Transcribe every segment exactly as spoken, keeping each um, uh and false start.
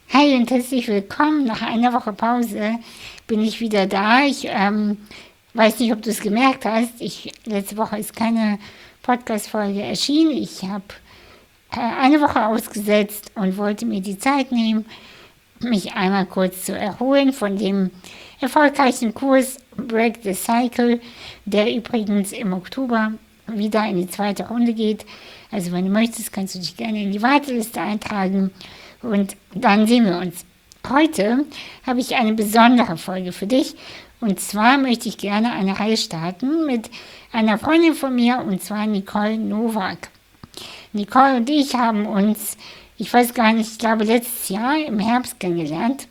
Hi und herzlich willkommen. Nach einer Woche Pause bin ich wieder da. Ich ähm, weiß nicht, ob du es gemerkt hast. Ich, letzte Woche ist keine Podcast-Folge erschienen. Ich habe äh, eine Woche ausgesetzt und wollte mir die Zeit nehmen, mich einmal kurz zu erholen von dem erfolgreichen Kurs Break the Cycle, der übrigens im Oktober wieder in die zweite Runde geht. Also wenn du möchtest, kannst du dich gerne in die Warteliste eintragen und dann sehen wir uns. Heute habe ich eine besondere Folge für dich und zwar möchte ich gerne eine Reihe starten mit einer Freundin von mir und zwar Nicole Nowak. Nicole und ich haben uns, ich weiß gar nicht, ich glaube letztes Jahr im Herbst kennengelernt,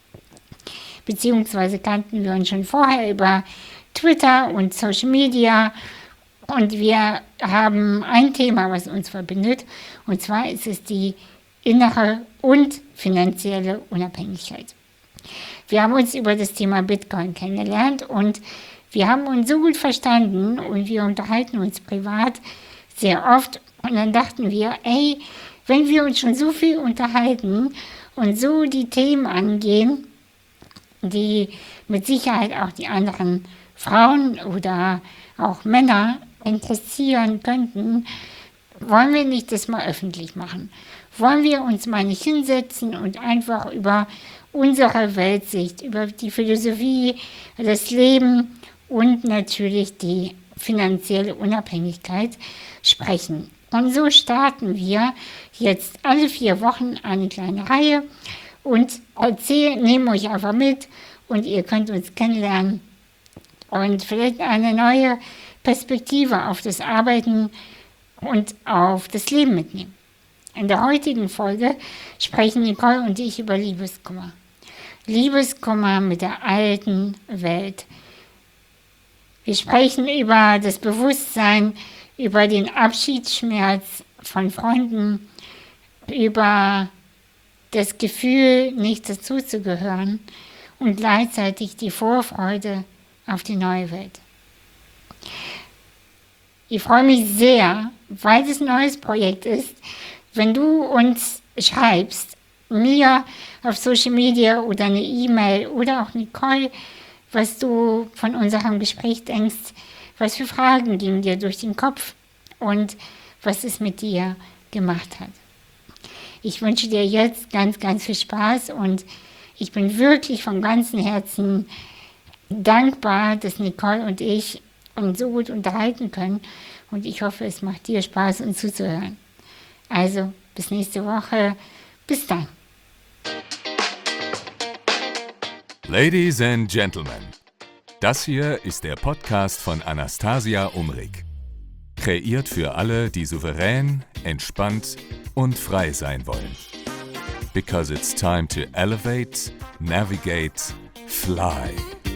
beziehungsweise kannten wir uns schon vorher über Twitter und Social Media und wir haben ein Thema, was uns verbindet und zwar ist es die innere und finanzielle Unabhängigkeit. Wir haben uns über das Thema Bitcoin kennengelernt und wir haben uns so gut verstanden und wir unterhalten uns privat sehr oft und dann dachten wir, ey, wenn wir uns schon so viel unterhalten und so die Themen angehen, die mit Sicherheit auch die anderen Frauen oder auch Männer interessieren könnten, wollen wir nicht das mal öffentlich machen? Wollen wir uns mal nicht hinsetzen und einfach über unsere Weltsicht, über die Philosophie, das Leben und natürlich die finanzielle Unabhängigkeit sprechen? Und so starten wir jetzt alle vier Wochen eine kleine Reihe und erzählen, nehmen euch einfach mit und ihr könnt uns kennenlernen und vielleicht eine neue Perspektive auf das Arbeiten und auf das Leben mitnehmen. In der heutigen Folge sprechen Nicole und ich über Liebeskummer. Liebeskummer mit der alten Welt. Wir sprechen über das Bewusstsein, über den Abschiedsschmerz von Freunden, über das Gefühl, nicht dazuzugehören und gleichzeitig die Vorfreude auf die neue Welt. Ich freue mich sehr, weil es ein neues Projekt ist, wenn du uns schreibst, mir auf Social Media oder eine E-Mail oder auch Nicole, was du von unserem Gespräch denkst, was für Fragen gingen dir durch den Kopf und was es mit dir gemacht hat. Ich wünsche dir jetzt ganz, ganz viel Spaß und ich bin wirklich von ganzem Herzen dankbar, dass Nicole und ich uns so gut unterhalten können und ich hoffe, es macht dir Spaß, uns zuzuhören. Also, bis nächste Woche. Bis dann. Ladies and Gentlemen, das hier ist der Podcast von Anastasia Umrig. Kreiert für alle, die souverän, entspannt und frei sein wollen. Because it's time to elevate, navigate, fly.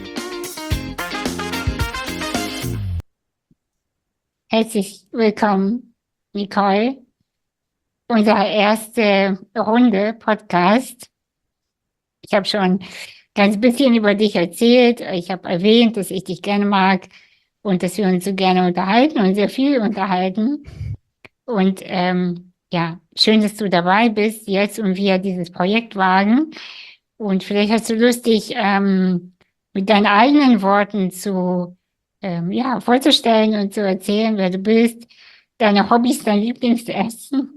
Herzlich willkommen, Nicole. Unsere erste Runde Podcast. Ich habe schon ganz bisschen über dich erzählt. Ich habe erwähnt, dass ich dich gerne mag und dass wir uns so gerne unterhalten und sehr viel unterhalten. Und ähm, ja, schön, dass du dabei bist jetzt und wir dieses Projekt wagen. Und vielleicht hast du Lust, dich ähm, mit deinen eigenen Worten zu ähm, ja, vorzustellen und zu erzählen, wer du bist, deine Hobbys, dein Lieblingsessen.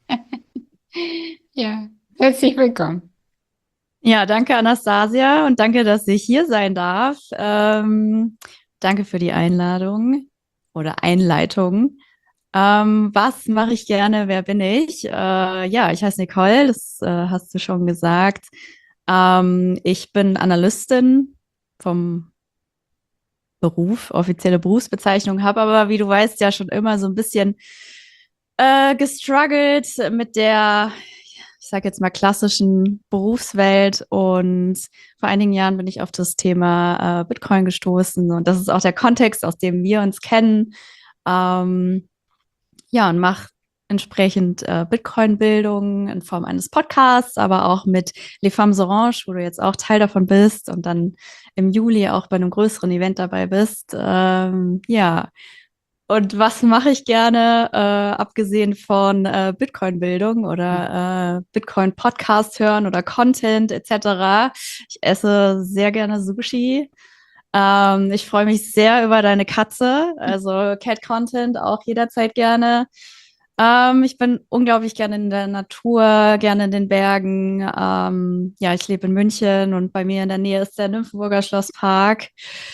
Ja, herzlich willkommen. Ja, danke Anastasia und danke, dass ich hier sein darf. Ähm, danke für die Einladung oder Einleitung. Ähm, was mache ich gerne? Wer bin ich? Äh, ja, ich heiße Nicole, das äh, hast du schon gesagt. Ähm, ich bin Analystin vom Beruf, offizielle Berufsbezeichnung, habe aber, wie du weißt, ja schon immer so ein bisschen äh, gestruggelt mit der, ich sage jetzt mal, klassischen Berufswelt. Und vor einigen Jahren bin ich auf das Thema äh, Bitcoin gestoßen. Und das ist auch der Kontext, aus dem wir uns kennen. Ähm, ja, und mache entsprechend äh, Bitcoin-Bildung in Form eines Podcasts, aber auch mit Les Femmes Orange, wo du jetzt auch Teil davon bist und dann im Juli auch bei einem größeren Event dabei bist. Ähm, ja, Und was mache ich gerne, äh, abgesehen von äh, Bitcoin-Bildung oder äh, Bitcoin-Podcast hören oder Content et cetera? Ich esse sehr gerne Sushi. Ähm, ich freue mich sehr über deine Katze, also Cat-Content auch jederzeit gerne. Ähm, ich bin unglaublich gerne in der Natur, gerne in den Bergen. Ähm, ja, ich lebe in München und bei mir in der Nähe ist der Nymphenburger Schlosspark.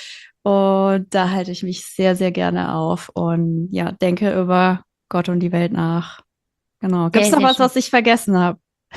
Und da halte ich mich sehr, sehr gerne auf und ja, denke über Gott und die Welt nach. Genau. Gibt es Sehr, noch sehr was, schön. was ich vergessen habe?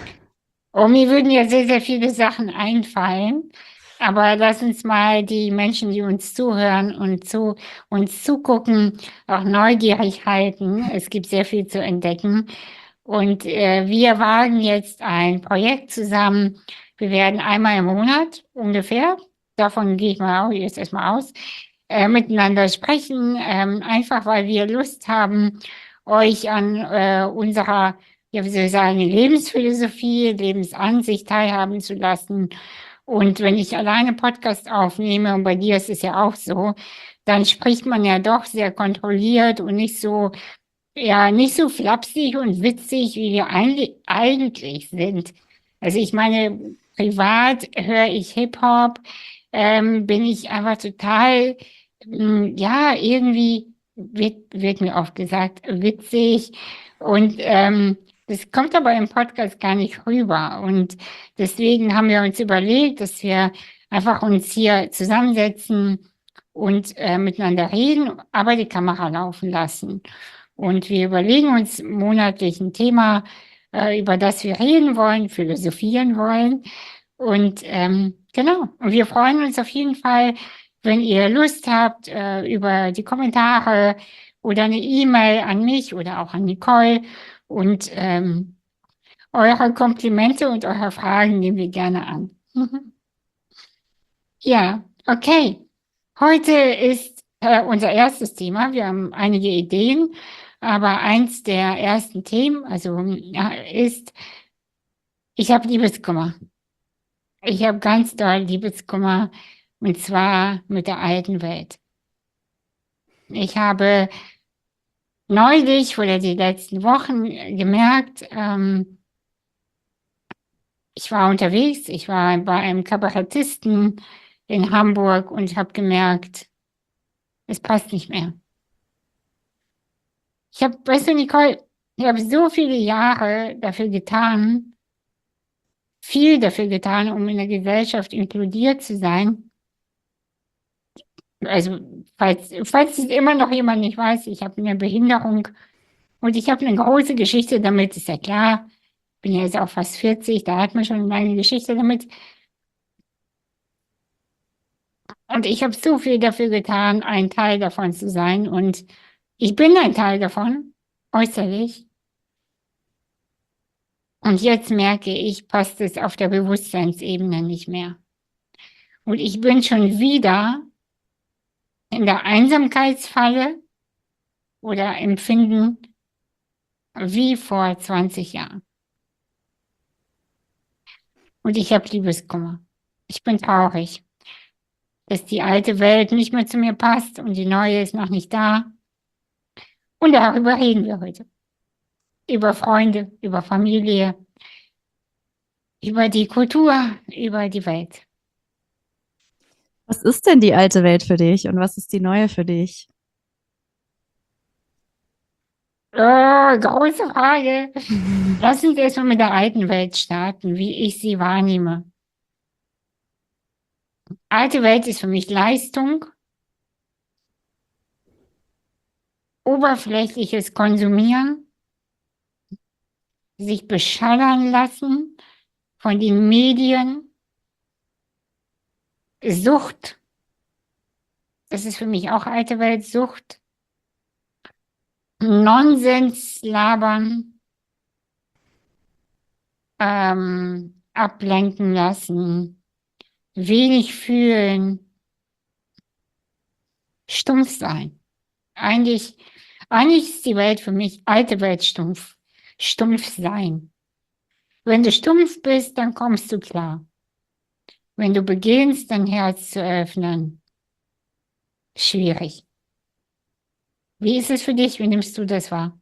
Oh, mir würden ja sehr, sehr viele Sachen einfallen. Aber lass uns mal die Menschen, die uns zuhören und zu uns zugucken, auch neugierig halten. Es gibt sehr viel zu entdecken. Und äh, wir wagen jetzt ein Projekt zusammen. Wir werden einmal im Monat ungefähr, davon gehe ich mal auch jetzt erstmal aus, äh, miteinander sprechen, ähm, einfach weil wir Lust haben, euch an äh, unserer, ja, wie soll ich sagen, Lebensphilosophie, Lebensansicht teilhaben zu lassen. Und wenn ich alleine Podcast aufnehme, und bei dir ist es ja auch so, dann spricht man ja doch sehr kontrolliert und nicht so, ja, nicht so flapsig und witzig, wie wir eigentlich eigentlich sind. Also ich meine, privat höre ich Hip-Hop, ähm, bin ich einfach total, mm, ja, irgendwie wird, wird mir oft gesagt, witzig. Und ähm, das kommt aber im Podcast gar nicht rüber. Und deswegen haben wir uns überlegt, dass wir einfach uns hier zusammensetzen und äh, miteinander reden, aber die Kamera laufen lassen. Und wir überlegen uns monatlich ein Thema, äh, über das wir reden wollen, philosophieren wollen. Und ähm, genau, und wir freuen uns auf jeden Fall, wenn ihr Lust habt, äh, über die Kommentare oder eine E-Mail an mich oder auch an Nicole. Und ähm, eure Komplimente und eure Fragen nehmen wir gerne an. Ja, okay. Heute ist äh, unser erstes Thema. Wir haben einige Ideen, aber eins der ersten Themen, also ja, ist, ich habe Liebeskummer. Ich habe ganz doll Liebeskummer und zwar mit der alten Welt. Ich habe neulich oder die letzten Wochen gemerkt, ähm, ich war unterwegs, ich war bei einem Kabarettisten in Hamburg und habe gemerkt, es passt nicht mehr. Ich habe, weißt du, Nicole, ich habe so viele Jahre dafür getan, viel dafür getan, um in der Gesellschaft inkludiert zu sein. Also, falls, falls es immer noch jemand nicht weiß, ich habe eine Behinderung und ich habe eine große Geschichte damit, ist ja klar. Bin ja jetzt auch fast vierzig, da hat man schon eine Geschichte damit. Und ich habe so viel dafür getan, ein Teil davon zu sein. Und ich bin ein Teil davon, äußerlich. Und jetzt merke ich, passt es auf der Bewusstseinsebene nicht mehr. Und ich bin schon wieder in der Einsamkeitsfalle oder Empfinden wie vor zwanzig Jahren. Und ich habe Liebeskummer. Ich bin traurig, dass die alte Welt nicht mehr zu mir passt und die neue ist noch nicht da. Und darüber reden wir heute. Über Freunde, über Familie, über die Kultur, über die Welt. Was ist denn die alte Welt für dich und was ist die neue für dich? Oh, große Frage. Lass uns erstmal mit der alten Welt starten, wie ich sie wahrnehme. Alte Welt ist für mich Leistung, oberflächliches Konsumieren, sich beschallern lassen von den Medien, Sucht, das ist für mich auch alte Welt, Sucht, Nonsens labern, ähm, ablenken lassen, wenig fühlen, stumpf sein. Eigentlich, eigentlich ist die Welt für mich alte Welt stumpf, stumpf sein. Wenn du stumpf bist, dann kommst du klar. Wenn du beginnst, dein Herz zu öffnen, schwierig. Wie ist es für dich? Wie nimmst du das wahr?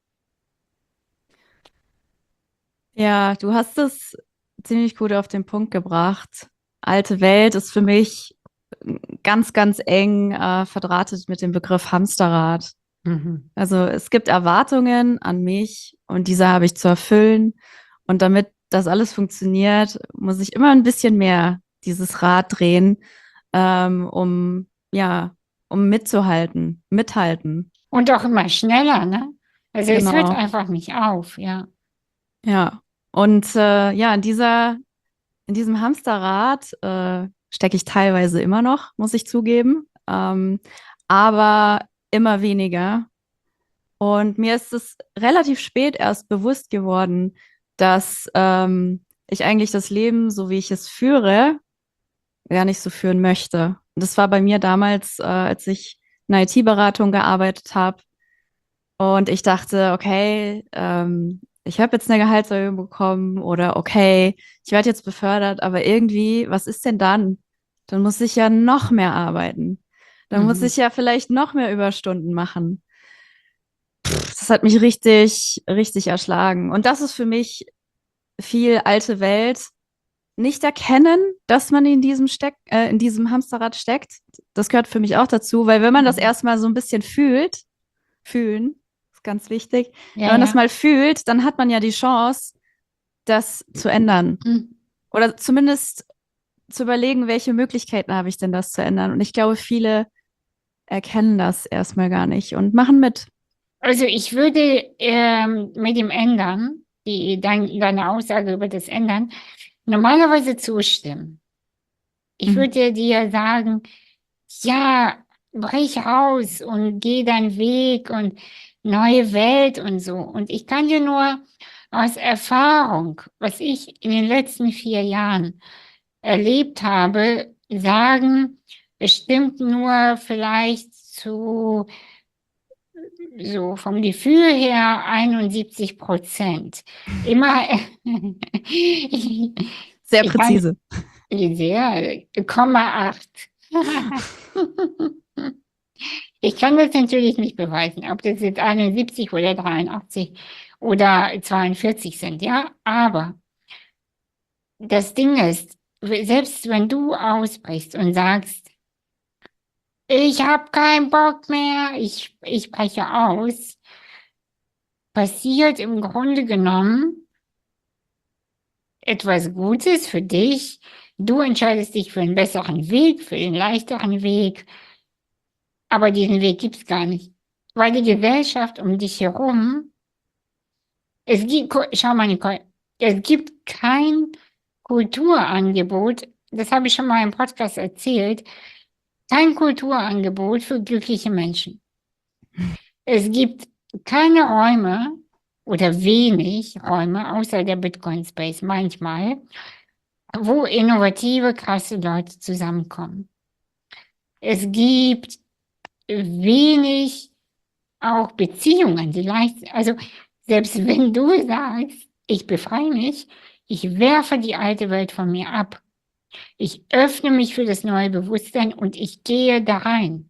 Ja, du hast es ziemlich gut auf den Punkt gebracht. Alte Welt ist für mich ganz, ganz eng äh, verdrahtet mit dem Begriff Hamsterrad. Mhm. Also es gibt Erwartungen an mich und diese habe ich zu erfüllen. Und damit das alles funktioniert, muss ich immer ein bisschen mehr dieses Rad drehen, ähm, um, ja, um mitzuhalten, mithalten. Und auch immer schneller, ne? Also es hört Genau. einfach nicht auf, ja. Ja. Und äh, ja, in dieser, in diesem Hamsterrad äh, stecke ich teilweise immer noch, muss ich zugeben. Ähm, aber immer weniger. Und mir ist es relativ spät erst bewusst geworden, dass ähm, ich eigentlich das Leben, so wie ich es führe, gar nicht so führen möchte. Und das war bei mir damals, äh, als ich in der I T-Beratung gearbeitet habe. Und ich dachte, okay, ähm, ich habe jetzt eine Gehaltserhöhung bekommen oder okay, ich werde jetzt befördert, aber irgendwie, was ist denn dann? Dann muss ich ja noch mehr arbeiten. Dann muss Mhm. ich ja vielleicht noch mehr Überstunden machen. Das hat mich richtig, richtig erschlagen. Und das ist für mich viel alte Welt. Nicht erkennen, dass man in diesem Steck, äh, in diesem Hamsterrad steckt. Das gehört für mich auch dazu, weil wenn man das Mhm. erstmal so ein bisschen fühlt, fühlen, ist ganz wichtig. Ja, Wenn man das ja. mal fühlt, dann hat man ja die Chance, das zu ändern. Mhm. Oder zumindest zu überlegen, welche Möglichkeiten habe ich denn, das zu ändern. Und ich glaube, viele erkennen das erstmal gar nicht und machen mit. Also ich würde ähm, mit dem Ändern, die, dein, deine Aussage über das Ändern, normalerweise zustimmen. Ich Mhm. würde dir sagen, ja, brich aus und geh deinen Weg und neue Welt und so. Und ich kann dir nur aus Erfahrung, was ich in den letzten vier Jahren erlebt habe, sagen, es stimmt nur vielleicht zu, so vom Gefühl her einundsiebzig Prozent. Immer, ich, Sehr ich kann präzise. sehr, Komma acht. Ich kann das natürlich nicht beweisen, ob das jetzt einundsiebzig oder dreiundachtzig oder zweiundvierzig sind, ja. Aber das Ding ist, selbst wenn du ausbrichst und sagst, ich habe keinen Bock mehr, ich, ich breche aus, passiert im Grunde genommen etwas Gutes für dich. Du entscheidest dich für einen besseren Weg, für den leichteren Weg, aber diesen Weg gibt es gar nicht, weil die Gesellschaft um dich herum. Es gibt, gu- schau mal, Nicole, es gibt kein Kulturangebot, das habe ich schon mal im Podcast erzählt, kein Kulturangebot für glückliche Menschen. Es gibt keine Räume oder wenig Räume, außer der Bitcoin Space manchmal, wo innovative, krasse Leute zusammenkommen. Es gibt wenig auch Beziehungen, die leicht, also selbst wenn du sagst, ich befreie mich, ich werfe die alte Welt von mir ab, ich öffne mich für das neue Bewusstsein und ich gehe da rein.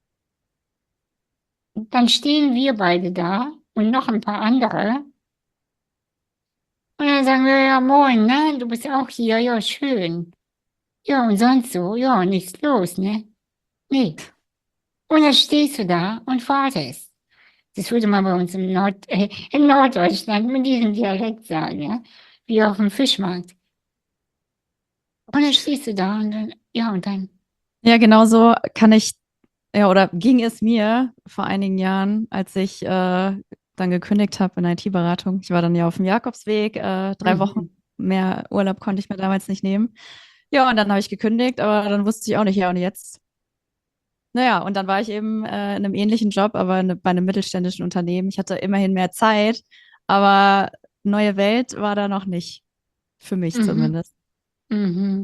Dann stehen wir beide da und noch ein paar andere und dann sagen wir, ja moin, ne, du bist auch hier, ja schön. Ja und sonst so, ja nichts los, ne? Nee. Und dann stehst du da und wartest. Das würde man bei uns im Nord, äh, in Norddeutschland mit diesem Dialekt sagen, ja, wie auf dem Fischmarkt. Und dann stehst du da und dann, ja, und dann, Ja, genau so kann ich, ja, oder ging es mir vor einigen Jahren, als ich äh, dann gekündigt habe in der I T-Beratung. Ich war dann ja auf dem Jakobsweg, äh, drei Wochen mhm, mehr Urlaub konnte ich mir damals nicht nehmen. Ja, und dann habe ich gekündigt, aber dann wusste ich auch nicht, ja, und jetzt? Naja, und dann war ich eben äh, in einem ähnlichen Job, aber ne, bei einem mittelständischen Unternehmen. Ich hatte immerhin mehr Zeit, aber neue Welt war da noch nicht, für mich mhm, zumindest. mhm.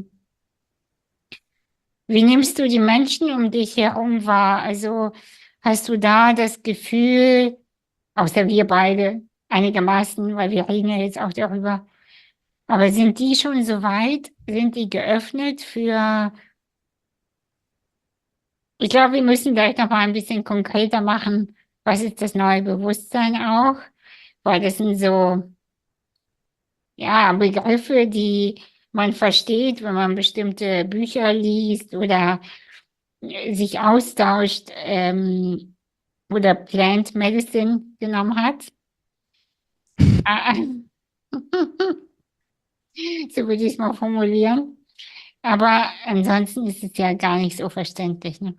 Wie nimmst du die Menschen um dich herum wahr? Also hast du da das Gefühl, außer wir beide einigermaßen, weil wir reden ja jetzt auch darüber, aber sind die schon so weit? Sind die geöffnet für, ich glaube, wir müssen gleich noch mal ein bisschen konkreter machen, was ist das neue Bewusstsein auch? Weil das sind so, ja, Begriffe, die man versteht, wenn man bestimmte Bücher liest oder äh, sich austauscht ähm, oder Plant Medicine genommen hat. Ah, so würde ich es mal formulieren. Aber ansonsten ist es ja gar nicht so verständlich, ne?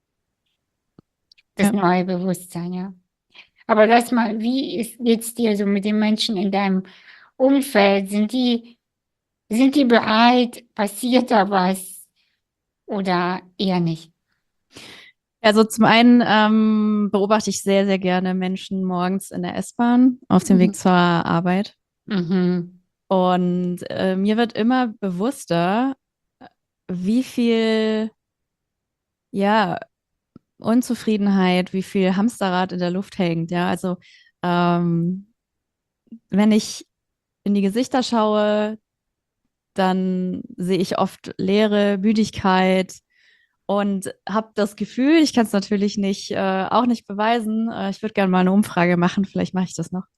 Das Ja. neue Bewusstsein, ja. Aber lass mal, wie ist jetzt dir so mit den Menschen in deinem Umfeld? Sind die, sind die bereit? Passiert da was? Oder eher nicht? Also zum einen ähm, beobachte ich sehr, sehr gerne Menschen morgens in der S-Bahn auf dem Weg Mhm. zur Arbeit. Mhm. Und äh, mir wird immer bewusster, wie viel, ja, Unzufriedenheit, wie viel Hamsterrad in der Luft hängt. Ja, also ähm, wenn ich in die Gesichter schaue, dann sehe ich oft Leere, Müdigkeit und habe das Gefühl, ich kann es natürlich nicht, äh, auch nicht beweisen. Äh, ich würde gerne mal eine Umfrage machen, vielleicht mache ich das noch.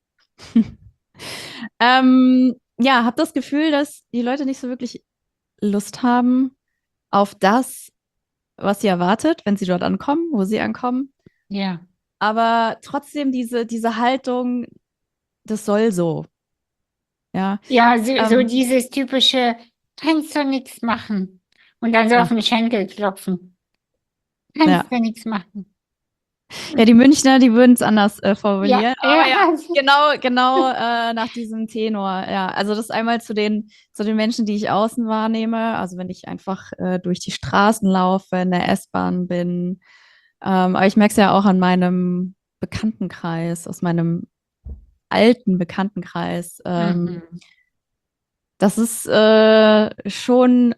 ähm, ja, habe das Gefühl, dass die Leute nicht so wirklich Lust haben auf das, was sie erwartet, wenn sie dort ankommen, wo sie ankommen. Ja. Aber trotzdem diese, diese Haltung, das soll so. Ja, Ja, so, so ähm, dieses typische, kannst du nichts machen. Und dann so auf ja, den Schenkel klopfen. ja. Kannst du nichts machen. Ja, die Münchner, die würden es anders äh, Ja, formulieren. Aber ja, ja, genau, genau äh, nach diesem Tenor. Ja, also das einmal zu den, zu den Menschen, die ich außen wahrnehme. Also wenn ich einfach äh, durch die Straßen laufe, in der S-Bahn bin. Ähm, aber ich merke es ja auch an meinem Bekanntenkreis, aus meinem alten Bekanntenkreis. Ähm, mhm. das ist äh, schon,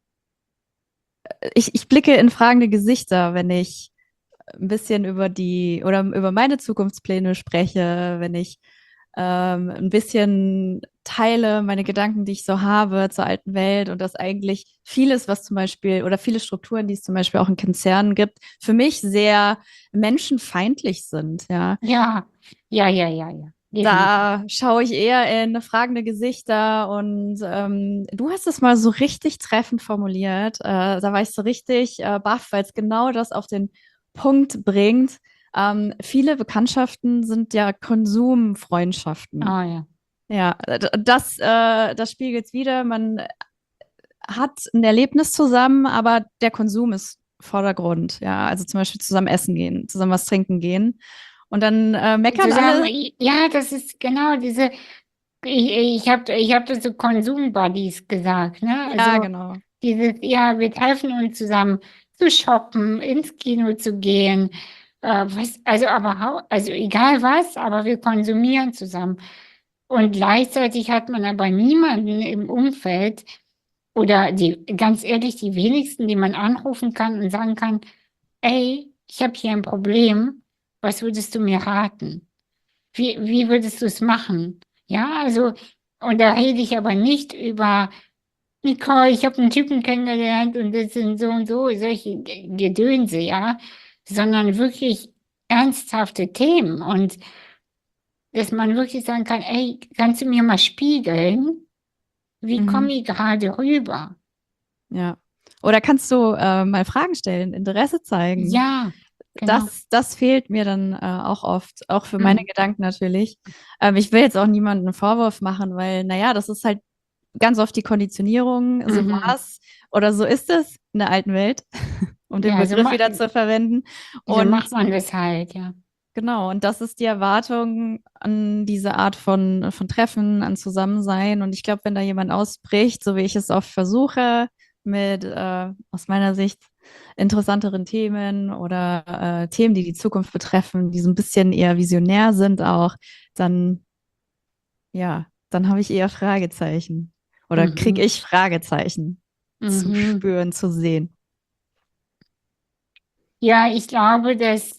ich, ich blicke in fragende Gesichter, wenn ich ein bisschen über die oder über meine Zukunftspläne spreche, wenn ich ähm, ein bisschen teile meine Gedanken, die ich so habe zur alten Welt und dass eigentlich vieles, was zum Beispiel oder viele Strukturen, die es zum Beispiel auch in Konzernen gibt, für mich sehr menschenfeindlich sind, ja. Ja, ja, ja, ja, ja. Definitiv. Da schaue ich eher in fragende Gesichter und ähm, du hast es mal so richtig treffend formuliert. Äh, da war ich so richtig äh, baff, weil es genau das auf den Punkt bringt. Ähm, viele Bekanntschaften sind ja Konsumfreundschaften. Oh ja. Ja, d- das, äh, das spiegelt es wieder. Man hat ein Erlebnis zusammen, aber der Konsum ist Vordergrund. Ja, also zum Beispiel zusammen essen gehen, zusammen was trinken gehen. Und dann äh, meckern Zusammen, alle. ja, das ist genau diese, ich, ich habe ich hab das so Konsum-Buddies gesagt, ne? Ja, Also genau. dieses, ja, wir treffen uns zusammen zu shoppen, ins Kino zu gehen, äh, was, also aber, hau- also egal was, aber wir konsumieren zusammen. Und gleichzeitig hat man aber niemanden im Umfeld oder die, ganz ehrlich, die wenigsten, die man anrufen kann und sagen kann, ey, ich habe hier ein Problem, was würdest du mir raten? Wie, wie würdest du es machen? Ja, also, und da rede ich aber nicht über, Nicole, ich habe einen Typen kennengelernt und das sind so und so, solche G- Gedönse, ja, sondern wirklich ernsthafte Themen und dass man wirklich sagen kann, ey, kannst du mir mal spiegeln, wie komme Mhm. ich gerade rüber? Ja. Oder kannst du äh, mal Fragen stellen, Interesse zeigen? Ja, genau. Das, das fehlt mir dann äh, auch oft, auch für meine Mhm. Gedanken natürlich. Ähm, ich will jetzt auch niemandem einen Vorwurf machen, weil, naja, das ist halt ganz oft die Konditionierung. So Mhm. war's oder so ist es in der alten Welt, um den Ja, so, Begriff ma wieder zu verwenden. so Und macht man das halt, ja. genau, und das ist die Erwartung an diese Art von, von Treffen, an Zusammensein. Und ich glaube, wenn da jemand ausbricht, so wie ich es oft versuche, mit äh, aus meiner Sicht interessanteren Themen oder äh, Themen, die die Zukunft betreffen, die so ein bisschen eher visionär sind auch, dann, ja, dann habe ich eher Fragezeichen oder kriege Mhm. ich Fragezeichen zu Mhm. spüren, zu sehen. Ja, ich glaube, dass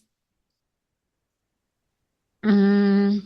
mh,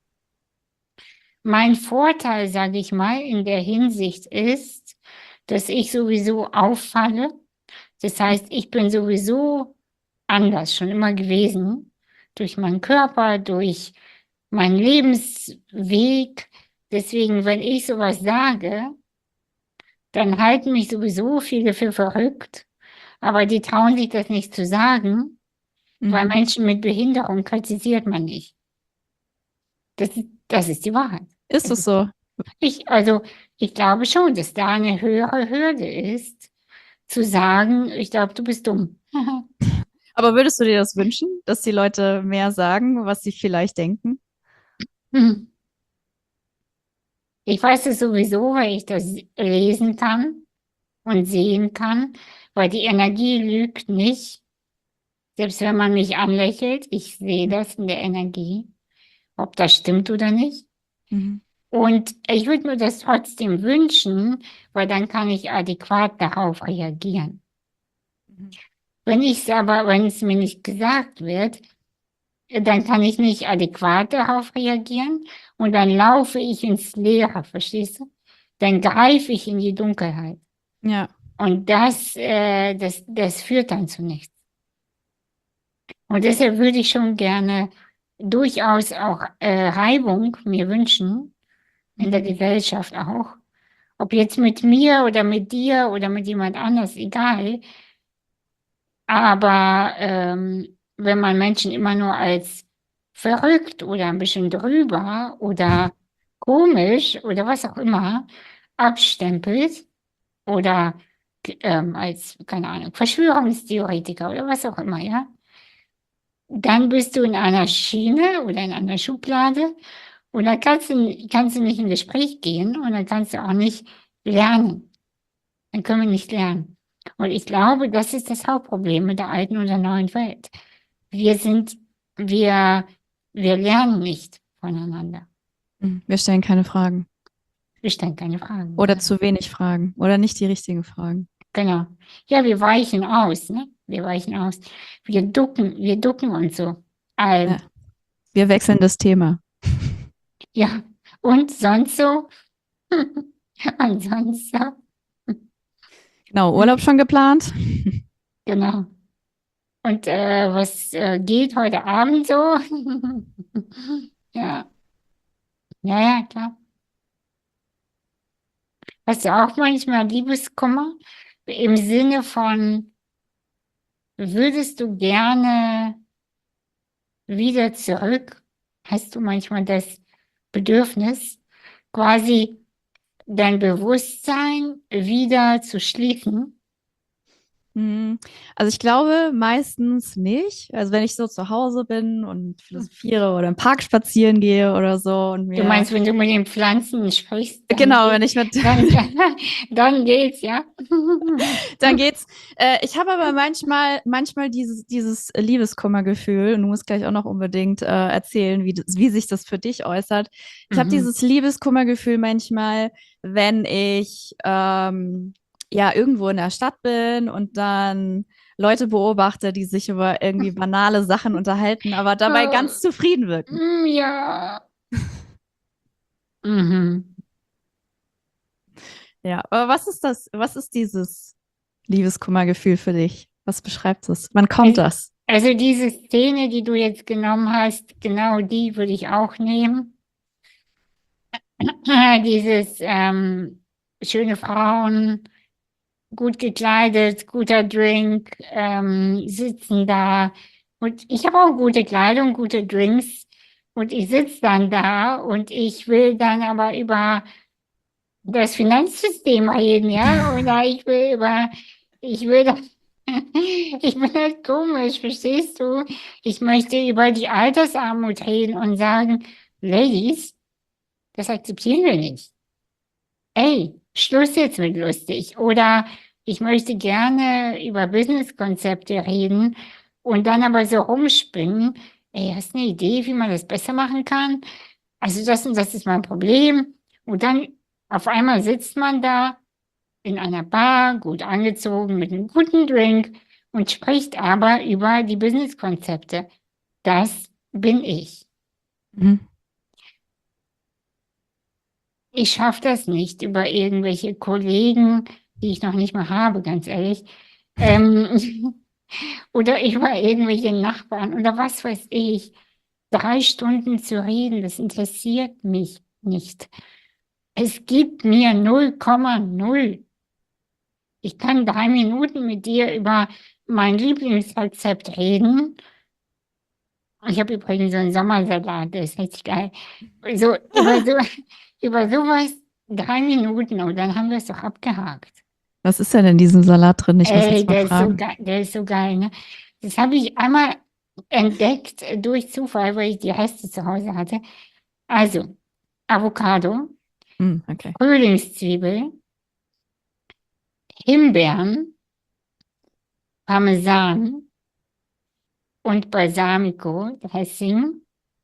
mein Vorteil, sage ich mal, in der Hinsicht ist, dass ich sowieso auffalle. Das heißt, ich bin sowieso anders, schon immer gewesen. durch meinen Körper, durch meinen Lebensweg. Deswegen, wenn ich sowas sage, dann halten mich sowieso viele für verrückt, aber die trauen sich das nicht zu sagen, weil Mhm. Menschen mit Behinderung kritisiert man nicht. Das ist, das ist die Wahrheit. Ist es so? Ich, also, ich glaube schon, dass da eine höhere Hürde ist, zu sagen, ich glaube, du bist dumm. Aber würdest du dir das wünschen, dass die Leute mehr sagen, was sie vielleicht denken? Hm. Ich weiß es sowieso, weil ich das lesen kann und sehen kann, weil die Energie lügt nicht. Selbst wenn man mich anlächelt, ich sehe das in der Energie, ob das stimmt oder nicht. Mhm. Und ich würde mir das trotzdem wünschen, weil dann kann ich adäquat darauf reagieren. Mhm. Wenn ich es aber, wenn es mir nicht gesagt wird, dann kann ich nicht adäquat darauf reagieren und dann laufe ich ins Leere, verstehst du? Dann greife ich in die Dunkelheit. Ja. Und das, äh, das, das führt dann zu nichts. Und deshalb würde ich schon gerne durchaus auch äh, Reibung mir wünschen, in der Mhm. Gesellschaft auch. Ob jetzt mit mir oder mit dir oder mit jemand anders, egal. Aber ähm, wenn man Menschen immer nur als verrückt oder ein bisschen drüber oder komisch oder was auch immer abstempelt oder ähm, als, keine Ahnung, Verschwörungstheoretiker oder was auch immer, ja, dann bist du in einer Schiene oder in einer Schublade und dann kannst du, kannst du nicht in Gespräch gehen und dann kannst du auch nicht lernen. Dann können wir nicht lernen. Und ich glaube, das ist das Hauptproblem mit der alten und der neuen Welt. Wir sind, wir, wir lernen nicht voneinander. Mhm. Wir stellen keine Fragen. Wir stellen keine Fragen. Oder zu wenig Fragen. Oder nicht die richtigen Fragen. Genau. Ja, wir weichen aus, ne? Wir weichen aus. Wir ducken, wir ducken und so. Also, Ja. Wir wechseln das Thema. ja. Und sonst so? Und sonst so? Genau, Urlaub schon geplant? Genau. Und äh, was äh, geht heute Abend so? Ja, ja, ja, klar. Hast du auch manchmal Liebeskummer? Im Sinne von, würdest du gerne wieder zurück? Hast du manchmal das Bedürfnis, quasi dein Bewusstsein wieder zu schließen? Hm, Also ich glaube meistens nicht. Also wenn ich so zu Hause bin und philosophiere oder im Park spazieren gehe oder so und Du mir, meinst, wenn du mit den Pflanzen sprichst, dann genau, wenn geht, ich mit, dann, dann geht's, ja? dann geht's. Äh, ich habe aber manchmal, manchmal dieses, dieses Liebeskummergefühl, und du musst gleich auch noch unbedingt äh, erzählen, wie, das, wie sich das für dich äußert. Ich habe Mhm. dieses Liebeskummergefühl manchmal, wenn ich ähm, ja irgendwo in der Stadt bin und dann Leute beobachte, die sich über irgendwie banale Sachen unterhalten, aber dabei Äh, ganz zufrieden wirken. mm, ja. Mhm. Ja, aber was ist das, was ist dieses Liebeskummergefühl für dich? Was beschreibt es? Wann kommt Also, das? also diese Szene, die du jetzt genommen hast, genau die würde ich auch nehmen. Dieses ähm, schöne Frauen, gut gekleidet, guter Drink, ähm, sitzen da. Und ich habe auch gute Kleidung, gute Drinks. Und ich sitze dann da und ich will dann aber über das Finanzsystem reden, ja? Oder ich will über, ich will das, ich bin halt komisch, verstehst du? Ich möchte über die Altersarmut reden und sagen, Ladies, das akzeptieren wir nicht. Ey, Schluss jetzt mit lustig. Oder ich möchte gerne über Businesskonzepte reden und dann aber so rumspringen. Ey, hast du eine Idee, wie man das besser machen kann? Also das und das ist mein Problem. Und dann auf einmal sitzt man da in einer Bar, gut angezogen, mit einem guten Drink und spricht aber über die Businesskonzepte. Das bin ich. Mhm. Ich schaffe das nicht über irgendwelche Kollegen, die ich noch nicht mal habe, ganz ehrlich. Ähm, oder über irgendwelche Nachbarn oder was weiß ich. Drei Stunden zu reden, das interessiert mich nicht. Es gibt mir null Komma null. Ich kann drei Minuten mit dir über mein Lieblingsrezept reden. Ich habe übrigens so einen Sommersalat, der ist richtig geil. So, über, so, über sowas drei Minuten und dann haben wir es doch abgehakt. Was ist denn in diesem Salat drin? Ich muss Ey, jetzt mal der ist so fragen. geil, der ist so geil, ne? Das habe ich einmal entdeckt äh, durch Zufall, weil ich die Reste zu Hause hatte. Also, Avocado, Hm, okay. Frühlingszwiebel, Himbeeren, Parmesan und Balsamico, Dressing,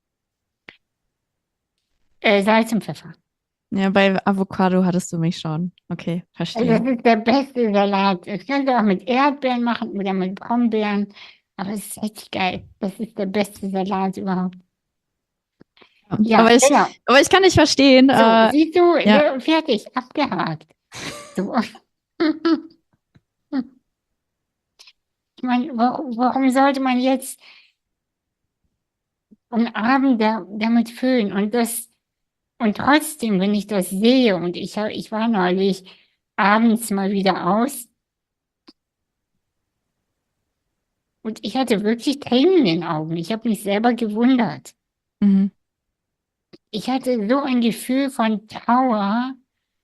äh, Salz und Pfeffer. Ja, bei Avocado hattest du mich schon. Okay, Also das verstehe. ist der beste Salat. Das könnt ihr auch mit Erdbeeren machen oder mit Brombeeren. Aber es ist richtig geil. Das ist der beste Salat überhaupt. Ja. Ja, Aber ich, genau. aber ich kann nicht verstehen. So, Äh, siehst du, ja, ne, fertig, abgehakt. So. Ich meine, warum, warum sollte man jetzt einen Abend da, damit füllen? Und das, und trotzdem, wenn ich das sehe, und ich, hab- ich war neulich abends mal wieder aus und ich hatte wirklich Tränen in den Augen. Ich habe mich selber gewundert. mhm, Ich hatte so ein Gefühl von Trauer,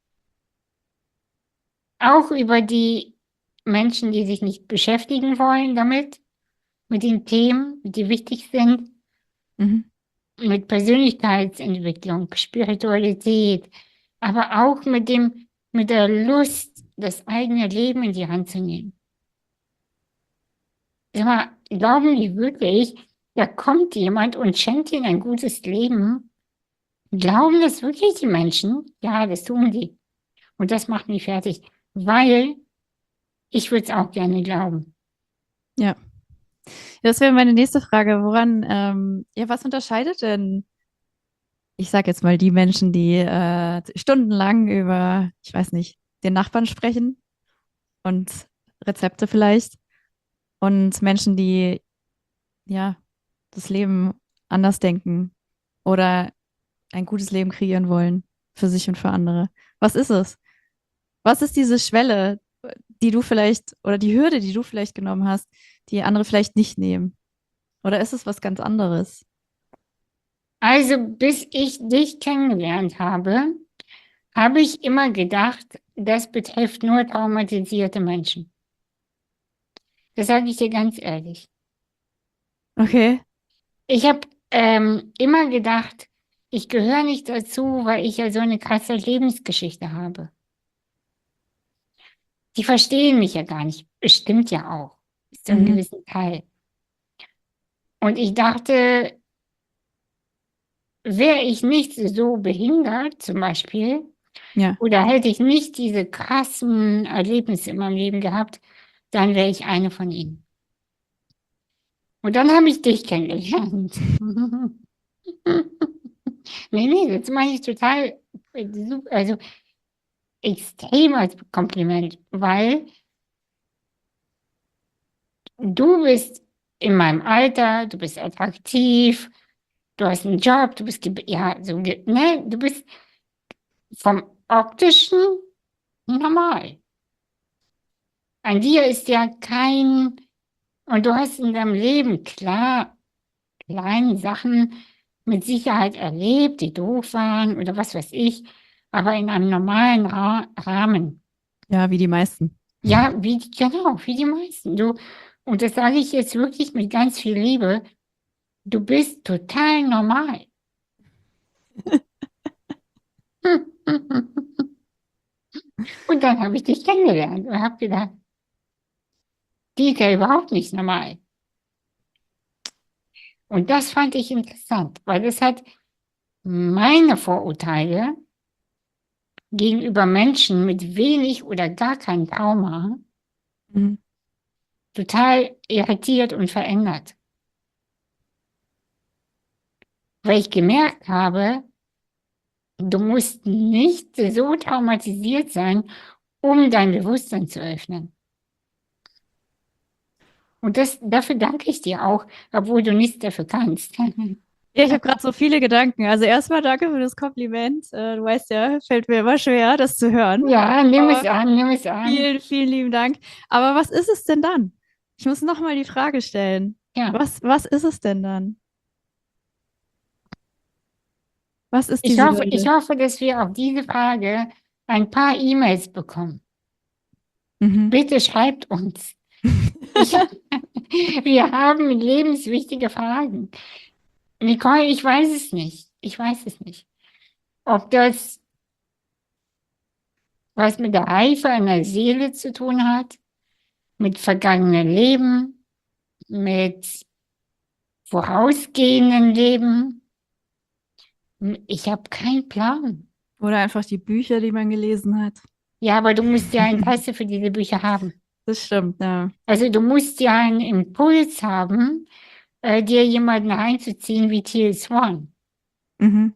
auch über die Menschen, die sich nicht beschäftigen wollen damit, mit den Themen, die wichtig sind, mhm. mit Persönlichkeitsentwicklung, Spiritualität, aber auch mit dem, mit der Lust, das eigene Leben in die Hand zu nehmen. Sag mal, glauben die wirklich, da kommt jemand und schenkt ihnen ein gutes Leben? Glauben das wirklich die Menschen? Ja, das tun die. Und das macht mich fertig, weil ich würde es auch gerne glauben. Ja. Das wäre meine nächste Frage. Woran, ähm, ja, was unterscheidet denn, ich sag jetzt mal, die Menschen, die äh, stundenlang über, ich weiß nicht, den Nachbarn sprechen und Rezepte vielleicht und Menschen, die ja das Leben anders denken oder ein gutes Leben kreieren wollen für sich und für andere. Was ist es? Was ist diese Schwelle, die du vielleicht oder die Hürde, die du vielleicht genommen hast, die andere vielleicht nicht nehmen? Oder ist es was ganz anderes? Also, bis ich dich kennengelernt habe, habe ich immer gedacht, das betrifft nur traumatisierte Menschen. Das sage ich dir ganz ehrlich. Okay. Ich habe ähm, immer gedacht, ich gehöre nicht dazu, weil ich ja so eine krasse Lebensgeschichte habe. Die verstehen mich ja gar nicht. Es stimmt ja auch, bis zu einem Mhm. gewissen Teil. Und ich dachte, wäre ich nicht so behindert, zum Beispiel, Ja. oder hätte ich nicht diese krassen Erlebnisse in meinem Leben gehabt, dann wäre ich eine von ihnen. Und dann habe ich dich kennengelernt. Nee, nee, das meine ich total, äh, super, also extrem als Kompliment, weil du bist in meinem Alter, du bist attraktiv, du hast einen Job, du bist, ge- ja, so, ge- ne, du bist vom Optischen normal. An dir ist ja kein, und du hast in deinem Leben, klar, kleine Sachen mit Sicherheit erlebt, die doof waren oder was weiß ich, aber in einem normalen Ra Rahmen. Ja, wie die meisten. Ja, wie, die- genau, wie die meisten. Du, und das sage ich jetzt wirklich mit ganz viel Liebe, du bist total normal. Und dann habe ich dich kennengelernt und habe gedacht, die ist ja überhaupt nicht normal. Und das fand ich interessant, weil das hat meine Vorurteile gegenüber Menschen mit wenig oder gar kein Trauma Mhm. total irritiert und verändert. Weil ich gemerkt habe, du musst nicht so traumatisiert sein, um dein Bewusstsein zu öffnen. Und das, dafür danke ich dir auch, obwohl du nichts dafür kannst. Ja, ich habe gerade so viele Gedanken. Also erstmal danke für das Kompliment. Äh, du weißt ja, fällt mir immer schwer, das zu hören. Ja, nimm es Aber an, nimm es an. vielen, vielen lieben Dank. Aber was ist es denn dann? Ich muss nochmal die Frage stellen. Ja, Was, was ist es denn dann? Was ist ich diese hoffe, ich Welt? hoffe, dass wir auf diese Frage ein paar E-Mails bekommen. Mhm. Bitte schreibt uns. Ich, wir haben lebenswichtige Fragen. Nicole, ich weiß es nicht. Ich weiß es nicht. Ob das was mit der Reife einer Seele zu tun hat, mit vergangenen Leben, mit vorausgehenden Leben. Ich habe keinen Plan. Oder einfach die Bücher, die man gelesen hat. Ja, aber du musst ja Interesse für diese Bücher haben. Das stimmt, ja. Also du musst ja einen Impuls haben, äh, dir jemanden reinzuziehen wie Teal Swan. Mhm.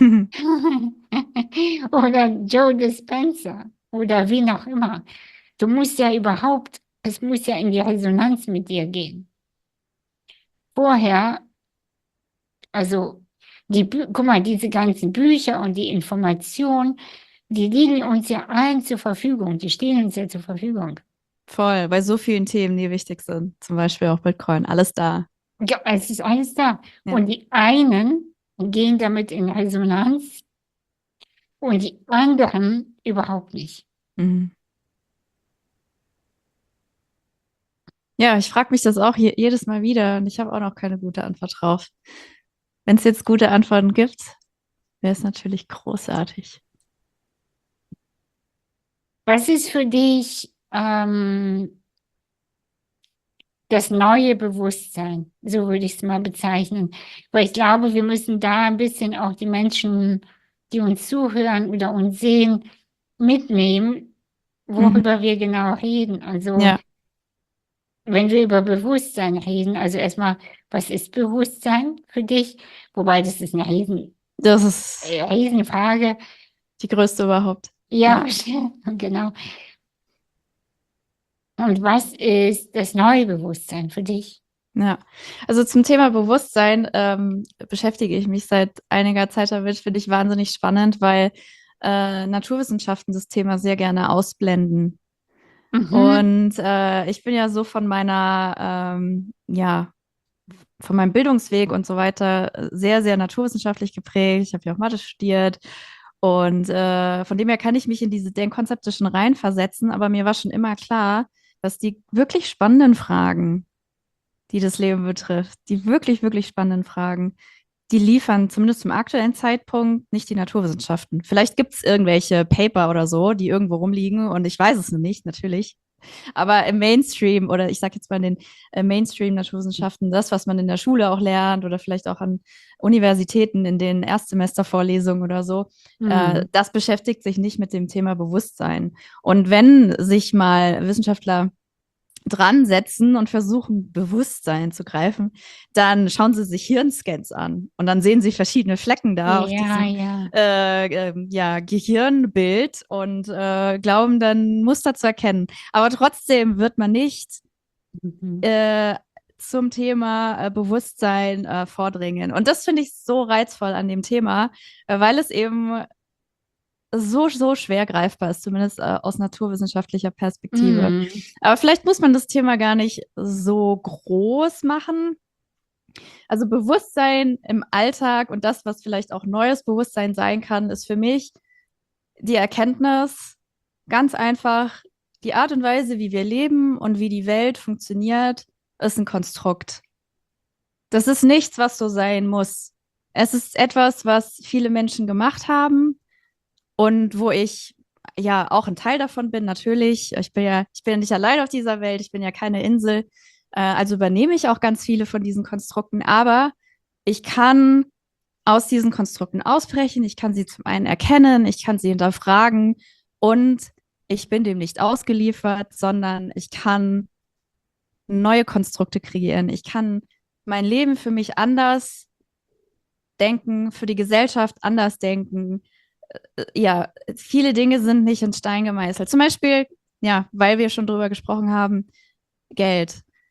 Oder Joe Dispenza oder wie noch immer. Du musst ja überhaupt, es muss ja in die Resonanz mit dir gehen. Vorher, also die, Bü- guck mal, diese ganzen Bücher und die Informationen, die liegen uns ja allen zur Verfügung, die stehen uns ja zur Verfügung. Voll, bei so vielen Themen, die wichtig sind. Zum Beispiel auch Bitcoin, alles da. Ja, es ist alles da. Ja. Und die einen gehen damit in Resonanz und die anderen überhaupt nicht. Mhm. Ja, ich frage mich das auch je jedes Mal wieder und ich habe auch noch keine gute Antwort drauf. Wenn es jetzt gute Antworten gibt, wäre es natürlich großartig. Was ist für dich ähm, das neue Bewusstsein? So würde ich es mal bezeichnen. Weil ich glaube, wir müssen da ein bisschen auch die Menschen, die uns zuhören oder uns sehen, mitnehmen, Mhm. worüber wir genau reden. Also Ja, wenn wir über Bewusstsein reden, also erstmal, was ist Bewusstsein für dich? Wobei das ist eine riesen, das ist äh, Riesenfrage. die größte überhaupt. Ja, genau. Und was ist das neue Bewusstsein für dich? Ja, also zum Thema Bewusstsein ähm, beschäftige ich mich seit einiger Zeit damit, finde ich wahnsinnig spannend, weil äh, Naturwissenschaften das Thema sehr gerne ausblenden. Mhm. Und äh, ich bin ja so von meiner, ähm, ja, von meinem Bildungsweg und so weiter sehr, sehr naturwissenschaftlich geprägt. Ich habe ja auch Mathe studiert und äh, von dem her kann ich mich in diese Denkkonzepte schon reinversetzen, aber mir war schon immer klar, dass die wirklich spannenden Fragen, die das Leben betrifft, die wirklich, wirklich spannenden Fragen, die liefern zumindest zum aktuellen Zeitpunkt nicht die Naturwissenschaften. Vielleicht gibt es irgendwelche Paper oder so, die irgendwo rumliegen und ich weiß es noch nicht, natürlich. Aber im Mainstream oder ich sage jetzt mal in den äh, Mainstream-Naturwissenschaften, das, was man in der Schule auch lernt oder vielleicht auch an Universitäten in den Erstsemestervorlesungen oder so, äh, Mhm. das beschäftigt sich nicht mit dem Thema Bewusstsein. Und wenn sich mal Wissenschaftler dran setzen und versuchen, Bewusstsein zu greifen, dann schauen sie sich Hirnscans an und dann sehen sie verschiedene Flecken da auf Ja, diesem ja. äh, äh, ja, Gehirnbild und äh, glauben dann Muster zu erkennen. Aber trotzdem wird man nicht Mhm. äh, zum Thema äh, Bewusstsein äh, vordringen. Und das finde ich so reizvoll an dem Thema, äh, weil es eben so, so schwer greifbar ist, zumindest äh, aus naturwissenschaftlicher Perspektive. Mhm. Aber vielleicht muss man das Thema gar nicht so groß machen. Also Bewusstsein im Alltag und das, was vielleicht auch neues Bewusstsein sein kann, ist für mich die Erkenntnis, ganz einfach, die Art und Weise, wie wir leben und wie die Welt funktioniert, ist ein Konstrukt. Das ist nichts, was so sein muss. Es ist etwas, was viele Menschen gemacht haben und wo ich ja auch ein Teil davon bin, natürlich. Ich bin ja, ich bin ja nicht allein auf dieser Welt, ich bin ja keine Insel. Äh, also übernehme ich auch ganz viele von diesen Konstrukten, aber ich kann aus diesen Konstrukten ausbrechen, ich kann sie zum einen erkennen, ich kann sie hinterfragen und ich bin dem nicht ausgeliefert, sondern ich kann neue Konstrukte kreieren. Ich kann mein Leben für mich anders denken, für die Gesellschaft anders denken. Äh, Ja, viele Dinge sind nicht in Stein gemeißelt. Zum Beispiel, ja, weil wir schon drüber gesprochen haben, Geld.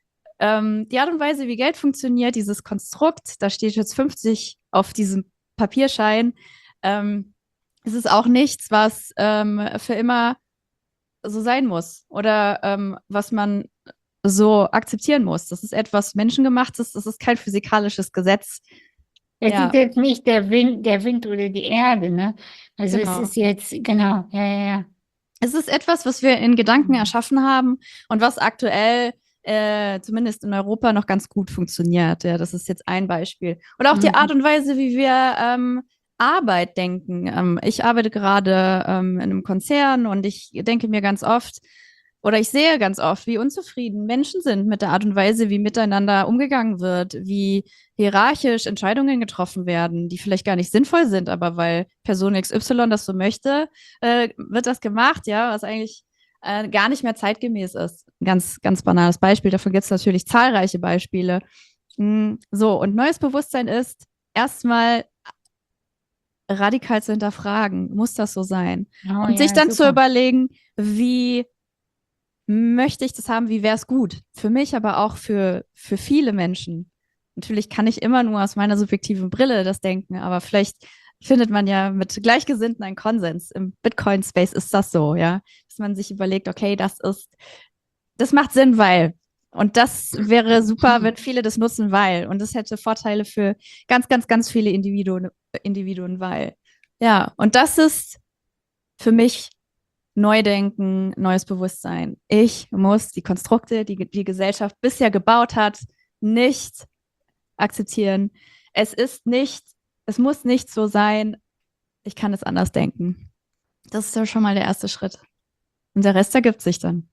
ähm, die Art und Weise, wie Geld funktioniert, dieses Konstrukt, da steht jetzt fünfzig auf diesem Papierschein, ähm, es ist auch nichts, was ähm, für immer so sein muss oder ähm, was man so akzeptieren muss. Das ist etwas Menschengemachtes, das ist kein physikalisches Gesetz. Es Ja. ist jetzt nicht der Wind, der Wind oder die Erde, ne? Also es Genau. ist jetzt, genau, ja, ja, ja. Es ist etwas, was wir in Gedanken erschaffen haben und was aktuell äh, zumindest in Europa noch ganz gut funktioniert. Ja, das ist jetzt ein Beispiel. Oder auch die Art Mhm. und Weise, wie wir ähm, Arbeit denken. Ähm, ich arbeite gerade ähm, in einem Konzern und ich denke mir ganz oft, oder ich sehe ganz oft, wie unzufrieden Menschen sind mit der Art und Weise, wie miteinander umgegangen wird, wie hierarchisch Entscheidungen getroffen werden, die vielleicht gar nicht sinnvoll sind, aber weil Person X Y das so möchte, äh, wird das gemacht, ja, was eigentlich äh, gar nicht mehr zeitgemäß ist. Ein ganz, ganz banales Beispiel. Davon gibt es natürlich zahlreiche Beispiele. Mm, So, und neues Bewusstsein ist erstmal radikal zu hinterfragen, muss das so sein? Oh Und sich ja, dann zu super. überlegen, wie möchte ich das haben, wie wäre es gut? Für mich, aber auch für, für viele Menschen. Natürlich kann ich immer nur aus meiner subjektiven Brille das denken, aber vielleicht findet man ja mit Gleichgesinnten einen Konsens. Im Bitcoin-Space ist das so, ja, dass man sich überlegt, okay, das ist, das macht Sinn, weil. Und das wäre super, wenn viele das nutzen, weil. Und das hätte Vorteile für ganz, ganz, ganz viele Individuen, Individuen, weil. Ja, und das ist für mich Neudenken, neues Bewusstsein. Ich muss die Konstrukte, die die Gesellschaft bisher gebaut hat, nicht akzeptieren. Es ist nicht, es muss nicht so sein. Ich kann es anders denken. Das ist ja schon mal der erste Schritt. Und der Rest ergibt sich dann.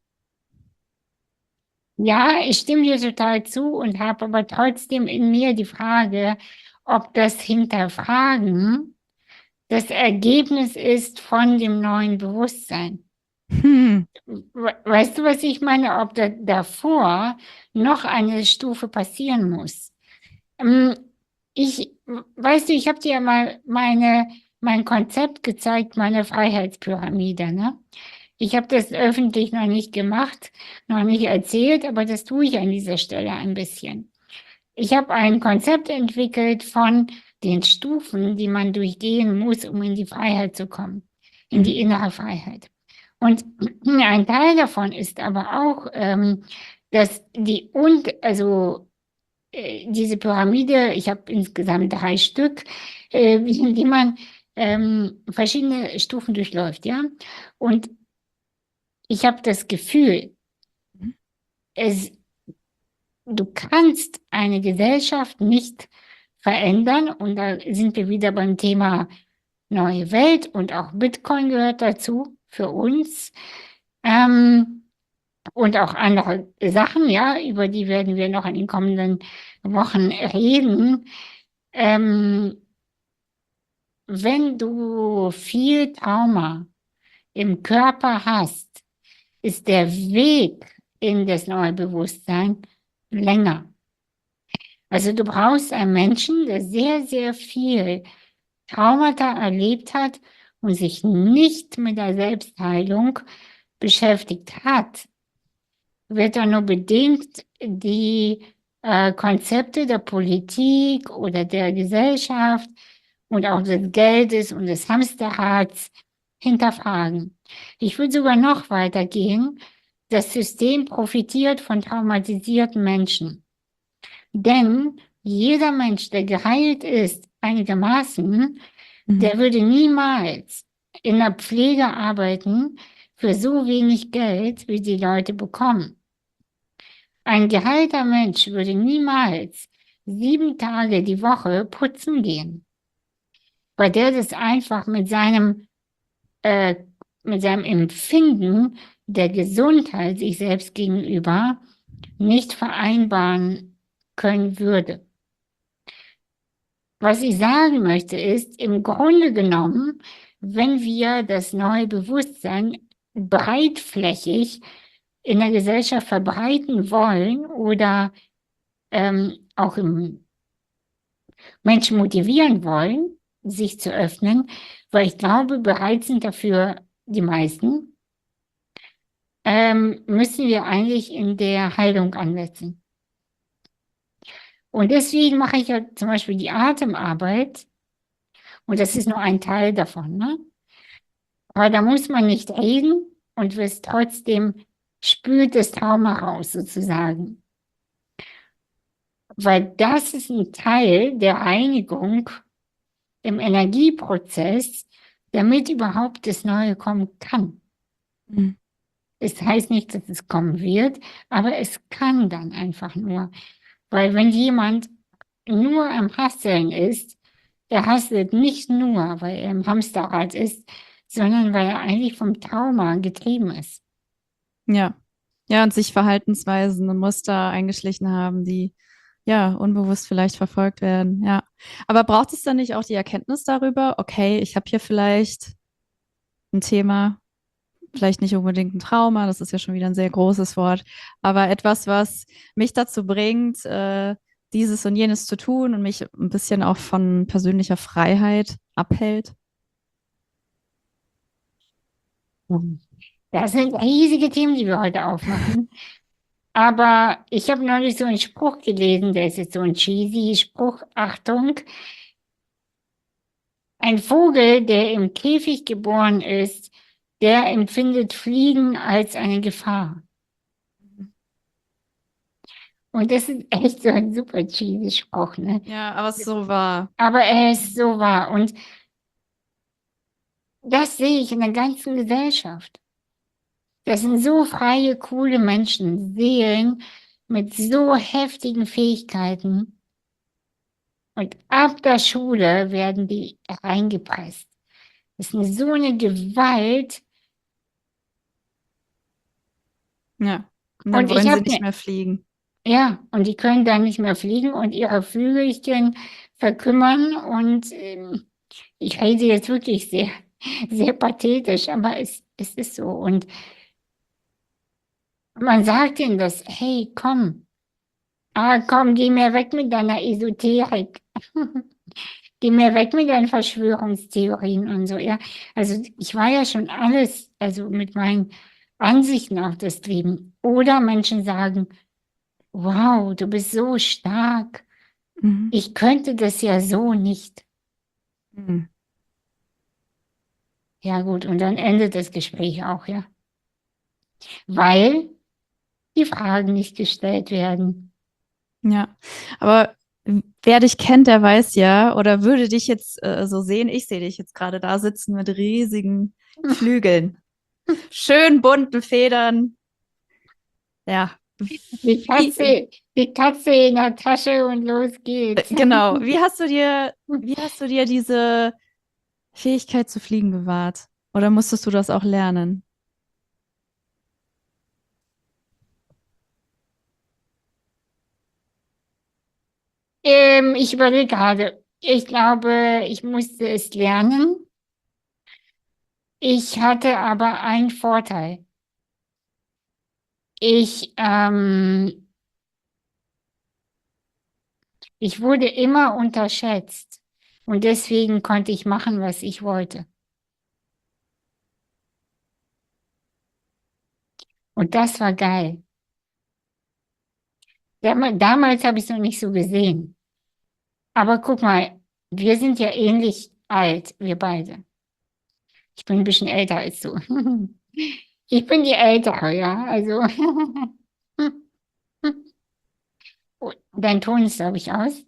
Ja, ich stimme dir total zu und habe aber trotzdem in mir die Frage, ob das Hinterfragen das Ergebnis ist von dem neuen Bewusstsein. Hm. We- Weißt du, was ich meine? Ob da davor noch eine Stufe passieren muss. Ähm, Ich, weißt du, ich habe dir ja mal meine, mein Konzept gezeigt, meine Freiheitspyramide, ne? Ich habe das öffentlich noch nicht gemacht, noch nicht erzählt, aber das tue ich an dieser Stelle ein bisschen. Ich habe ein Konzept entwickelt von den Stufen, die man durchgehen muss, um in die Freiheit zu kommen, in die innere Freiheit. Und ein Teil davon ist aber auch, ähm, dass die und also äh, diese Pyramide, ich habe insgesamt drei Stück, äh, in die man ähm, verschiedene Stufen durchläuft, ja. Und ich habe das Gefühl, es, du kannst eine Gesellschaft nicht verändern. Und da sind wir wieder beim Thema neue Welt und auch Bitcoin gehört dazu für uns. Ähm, und auch andere Sachen, ja, über die werden wir noch in den kommenden Wochen reden. Ähm, wenn du viel Trauma im Körper hast, ist der Weg in das neue Bewusstsein länger. Also du brauchst einen Menschen, der sehr, sehr viel Traumata erlebt hat und sich nicht mit der Selbstheilung beschäftigt hat, wird er nur bedingt die äh, Konzepte der Politik oder der Gesellschaft und auch des Geldes und des Hamsterrads hinterfragen. Ich würde sogar noch weiter gehen. Das System profitiert von traumatisierten Menschen. Denn jeder Mensch, der geheilt ist, einigermaßen, der würde niemals in der Pflege arbeiten für so wenig Geld, wie die Leute bekommen. Ein geheilter Mensch würde niemals sieben Tage die Woche putzen gehen, weil der das einfach mit seinem, äh, mit seinem Empfinden der Gesundheit sich selbst gegenüber nicht vereinbaren können würde. Was ich sagen möchte ist, im Grunde genommen, wenn wir das neue Bewusstsein breitflächig in der Gesellschaft verbreiten wollen oder ähm, auch im Menschen motivieren wollen, sich zu öffnen, weil ich glaube, bereit sind dafür die meisten, ähm, müssen wir eigentlich in der Heilung ansetzen. Und deswegen mache ich ja zum Beispiel die Atemarbeit. Und das ist nur ein Teil davon, ne? Aber da muss man nicht reden und wirst trotzdem spült das Trauma raus, sozusagen. Weil das ist ein Teil der Reinigung im Energieprozess, damit überhaupt das Neue kommen kann. Mhm. Es heißt nicht, dass es kommen wird, aber es kann dann einfach nur. Weil wenn jemand nur am Hasseln ist, der hasselt nicht nur, weil er im Hamsterrad ist, sondern weil er eigentlich vom Trauma getrieben ist. Ja. Ja, und sich Verhaltensweisen und Muster eingeschlichen haben, die ja unbewusst vielleicht verfolgt werden. Ja. Aber braucht es dann nicht auch die Erkenntnis darüber, okay, ich habe hier vielleicht ein Thema, vielleicht nicht unbedingt ein Trauma, das ist ja schon wieder ein sehr großes Wort, aber etwas, was mich dazu bringt, äh, dieses und jenes zu tun und mich ein bisschen auch von persönlicher Freiheit abhält. Das sind riesige Themen, die wir heute aufmachen. Aber ich habe neulich so einen Spruch gelesen, der ist jetzt so ein cheesy Spruch. Achtung, ein Vogel, der im Käfig geboren ist, der empfindet Fliegen als eine Gefahr. Und das ist echt so ein super cheesy Spruch, ne? Ja, aber es ist so wahr. Aber er ist so wahr. Und das sehe ich in der ganzen Gesellschaft. Das sind so freie, coole Menschen, Seelen mit so heftigen Fähigkeiten. Und ab der Schule werden die reingepresst. Das ist so eine Gewalt. Ja. Und dann Und ich wollen sie habe nicht ne, mehr fliegen. ja, und die können dann nicht mehr fliegen und ihre Flügelchen verkümmern. Und ähm, ich rede jetzt wirklich sehr, sehr pathetisch, aber es, es ist so. Und man sagt ihnen das, hey, komm, ah, komm, geh mir weg mit deiner Esoterik. Geh mir weg mit deinen Verschwörungstheorien und so, ja. Also ich war ja schon alles, also mit meinen Ansichten auf das Leben. Oder Menschen sagen, wow, du bist so stark. Mhm. Ich könnte das ja so nicht. Mhm. Ja gut, und dann endet das Gespräch auch, ja. Weil die Fragen nicht gestellt werden. Ja, aber wer dich kennt, der weiß ja, oder würde dich jetzt äh, so sehen, ich sehe dich jetzt gerade da sitzen mit riesigen Flügeln, schön bunten Federn. Ja, Die wie, Katze, die Katze in der Tasche und los äh, geht's. genau, wie hast du dir, wie hast du dir diese Fähigkeit zu fliegen bewahrt? Oder musstest du das auch lernen? Ähm, ich überlege gerade. Ich glaube, ich musste es lernen. Ich hatte aber einen Vorteil. Ich, ähm, ich wurde immer unterschätzt und deswegen konnte ich machen, was ich wollte. Und das war geil. Dam- Damals habe ich es noch nicht so gesehen. Aber guck mal, wir sind ja ähnlich alt, wir beide. Ich bin ein bisschen älter als du. Ich bin die Ältere, ja. Also, oh, dein Ton ist, glaube ich, aus.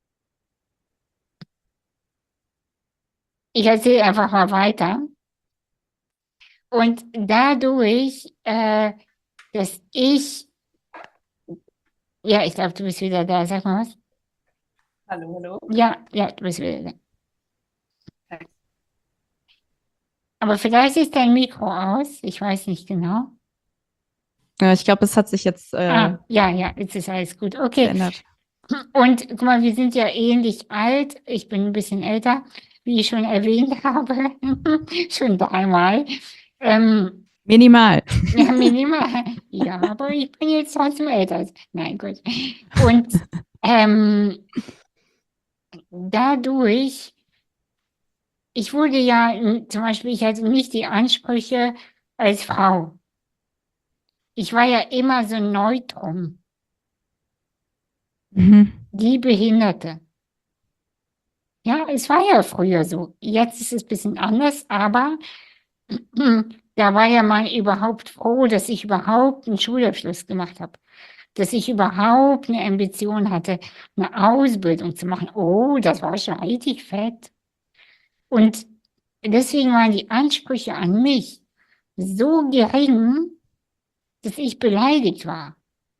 Ich erzähle einfach mal weiter. Und dadurch, äh, dass ich, ja, ich glaube, du bist wieder da. Sag mal was. Hallo, hallo. Ja, ja, du bist wieder da. Aber vielleicht ist dein Mikro aus. Ich weiß nicht genau. Ja, ich glaube, es hat sich jetzt äh, Ah, ja, ja, jetzt ist alles gut. Okay. geändert. Und guck mal, wir sind ja ähnlich alt. Ich bin ein bisschen älter, wie ich schon erwähnt habe. Schon dreimal. Ähm, Minimal. ja, minimal. Ja, aber ich bin jetzt trotzdem älter. Nein, gut. Und ähm, dadurch, ich wurde ja, n- zum Beispiel, ich hatte nicht die Ansprüche als Frau. Ich war ja immer so ein Neutrum. Mhm. die Behinderte. Ja, es war ja früher so. Jetzt ist es ein bisschen anders, aber da war ja mal überhaupt froh, dass ich überhaupt einen Schulabschluss gemacht habe, dass ich überhaupt eine Ambition hatte, eine Ausbildung zu machen. Oh, das war schon richtig fett. Und deswegen waren die Ansprüche an mich so gering, dass ich beleidigt war.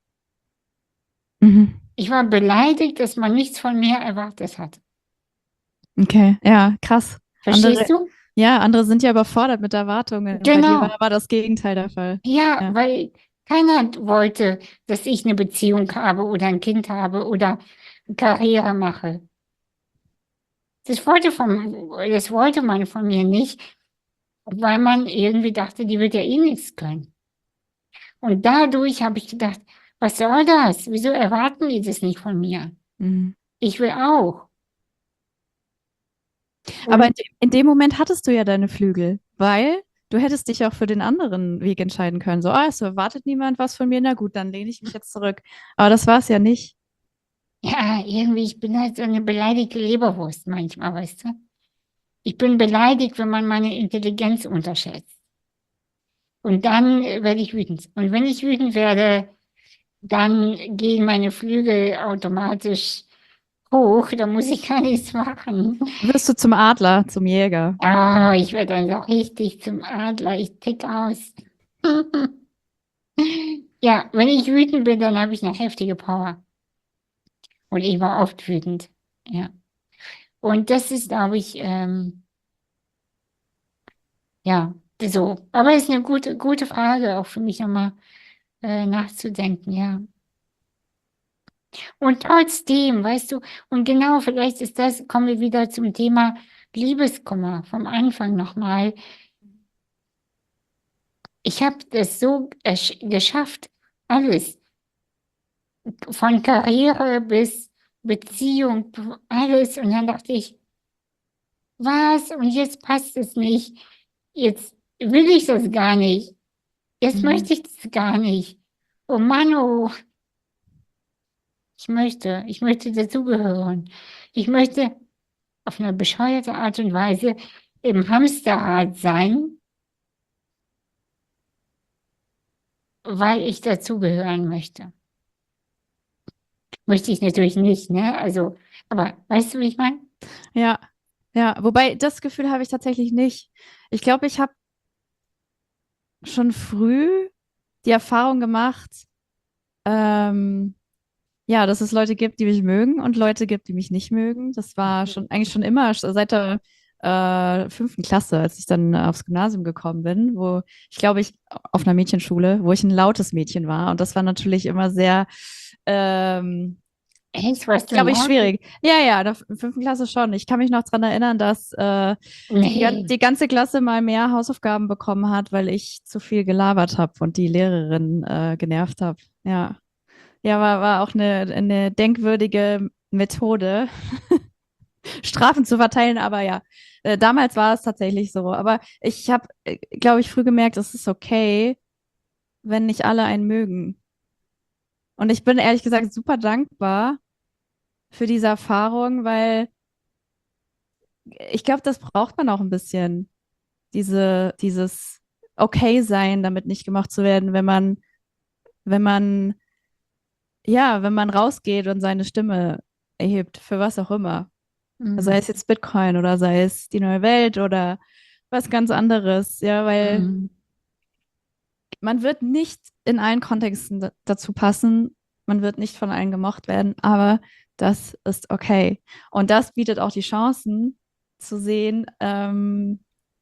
Mhm. Ich war beleidigt, dass man nichts von mir erwartet hat. Okay, ja, krass. Andere, Verstehst du? ja, andere sind ja überfordert mit Erwartungen. Bei dir war Genau. aber das Gegenteil der Fall. Ja, Ja. weil keiner wollte, dass ich eine Beziehung habe oder ein Kind habe oder Karriere mache. Das wollte von, das wollte man von mir nicht, weil man irgendwie dachte, die wird ja eh nichts können. Und dadurch habe ich gedacht, was soll das? Wieso erwarten die das nicht von mir? Mhm. Ich will auch. Aber in, Und de in dem Moment hattest du ja deine Flügel, weil du hättest dich auch für den anderen Weg entscheiden können. So, ah, es erwartet niemand was von mir, na gut, dann lehne ich mich jetzt zurück. Aber das war es ja nicht. ja, irgendwie, ich bin halt so eine beleidigte Leberwurst manchmal, weißt du? Ich bin beleidigt, wenn man meine Intelligenz unterschätzt. Und dann äh, werde ich wütend. Und wenn ich wütend werde, dann gehen meine Flügel automatisch hoch. Da muss ich gar nichts machen. Wirst du zum Adler, zum Jäger. Ah, ich werde dann so richtig zum Adler. Ich tick aus. Ja, wenn ich wütend bin, dann habe ich eine heftige Power. Und ich war oft wütend. Ja. Und das ist, glaube ich, ähm, ja, so. Aber es ist eine gute, gute Frage, auch für mich nochmal äh, nachzudenken, ja. Und trotzdem, weißt du, und genau, vielleicht ist das, kommen wir wieder zum Thema Liebeskummer vom Anfang nochmal. Ich habe das so esch- geschafft, alles, von Karriere bis Beziehung, alles. Und dann dachte ich, was? Und jetzt passt es nicht. Jetzt will ich das gar nicht. Jetzt Mhm. möchte ich das gar nicht. Oh Mann, oh, ich möchte, ich möchte dazugehören. Ich möchte auf eine bescheuerte Art und Weise im Hamsterrad sein, weil ich dazugehören möchte. Möchte ich natürlich nicht, ne? Also, aber weißt du, wie ich meine? Ja, ja. Wobei das Gefühl habe ich tatsächlich nicht. Ich glaube, ich habe schon früh die Erfahrung gemacht, ähm, ja, dass es Leute gibt, die mich mögen und Leute gibt, die mich nicht mögen. Das war schon eigentlich schon immer sch- seit der äh, fünften Klasse, als ich dann aufs Gymnasium gekommen bin, wo ich glaube ich auf einer Mädchenschule, wo ich ein lautes Mädchen war und das war natürlich immer sehr, ähm, Echt, was du glaube ich, laut? schwierig. Ja, ja, in der f- fünften Klasse schon. Ich kann mich noch dran erinnern, dass äh, die, gan- Nee. die ganze Klasse mal mehr Hausaufgaben bekommen hat, weil ich zu viel gelabert habe und die Lehrerin äh, genervt habe. Ja. Ja, war, war auch eine, eine denkwürdige Methode, Strafen zu verteilen, aber ja, äh, damals war es tatsächlich so. Aber ich habe, glaube ich, früh gemerkt, es ist okay, wenn nicht alle einen mögen. Und ich bin ehrlich gesagt super dankbar für diese Erfahrung, weil ich glaube, das braucht man auch ein bisschen. Diese, dieses okay sein, damit nicht gemacht zu werden, wenn man, wenn man, ja, wenn man rausgeht und seine Stimme erhebt, für was auch immer. Sei Mhm. es jetzt Bitcoin oder sei es die neue Welt oder was ganz anderes, ja, weil Mhm. man wird nicht in allen Kontexten da dazu passen, man wird nicht von allen gemocht werden, aber das ist okay. Und das bietet auch die Chancen zu sehen, ähm,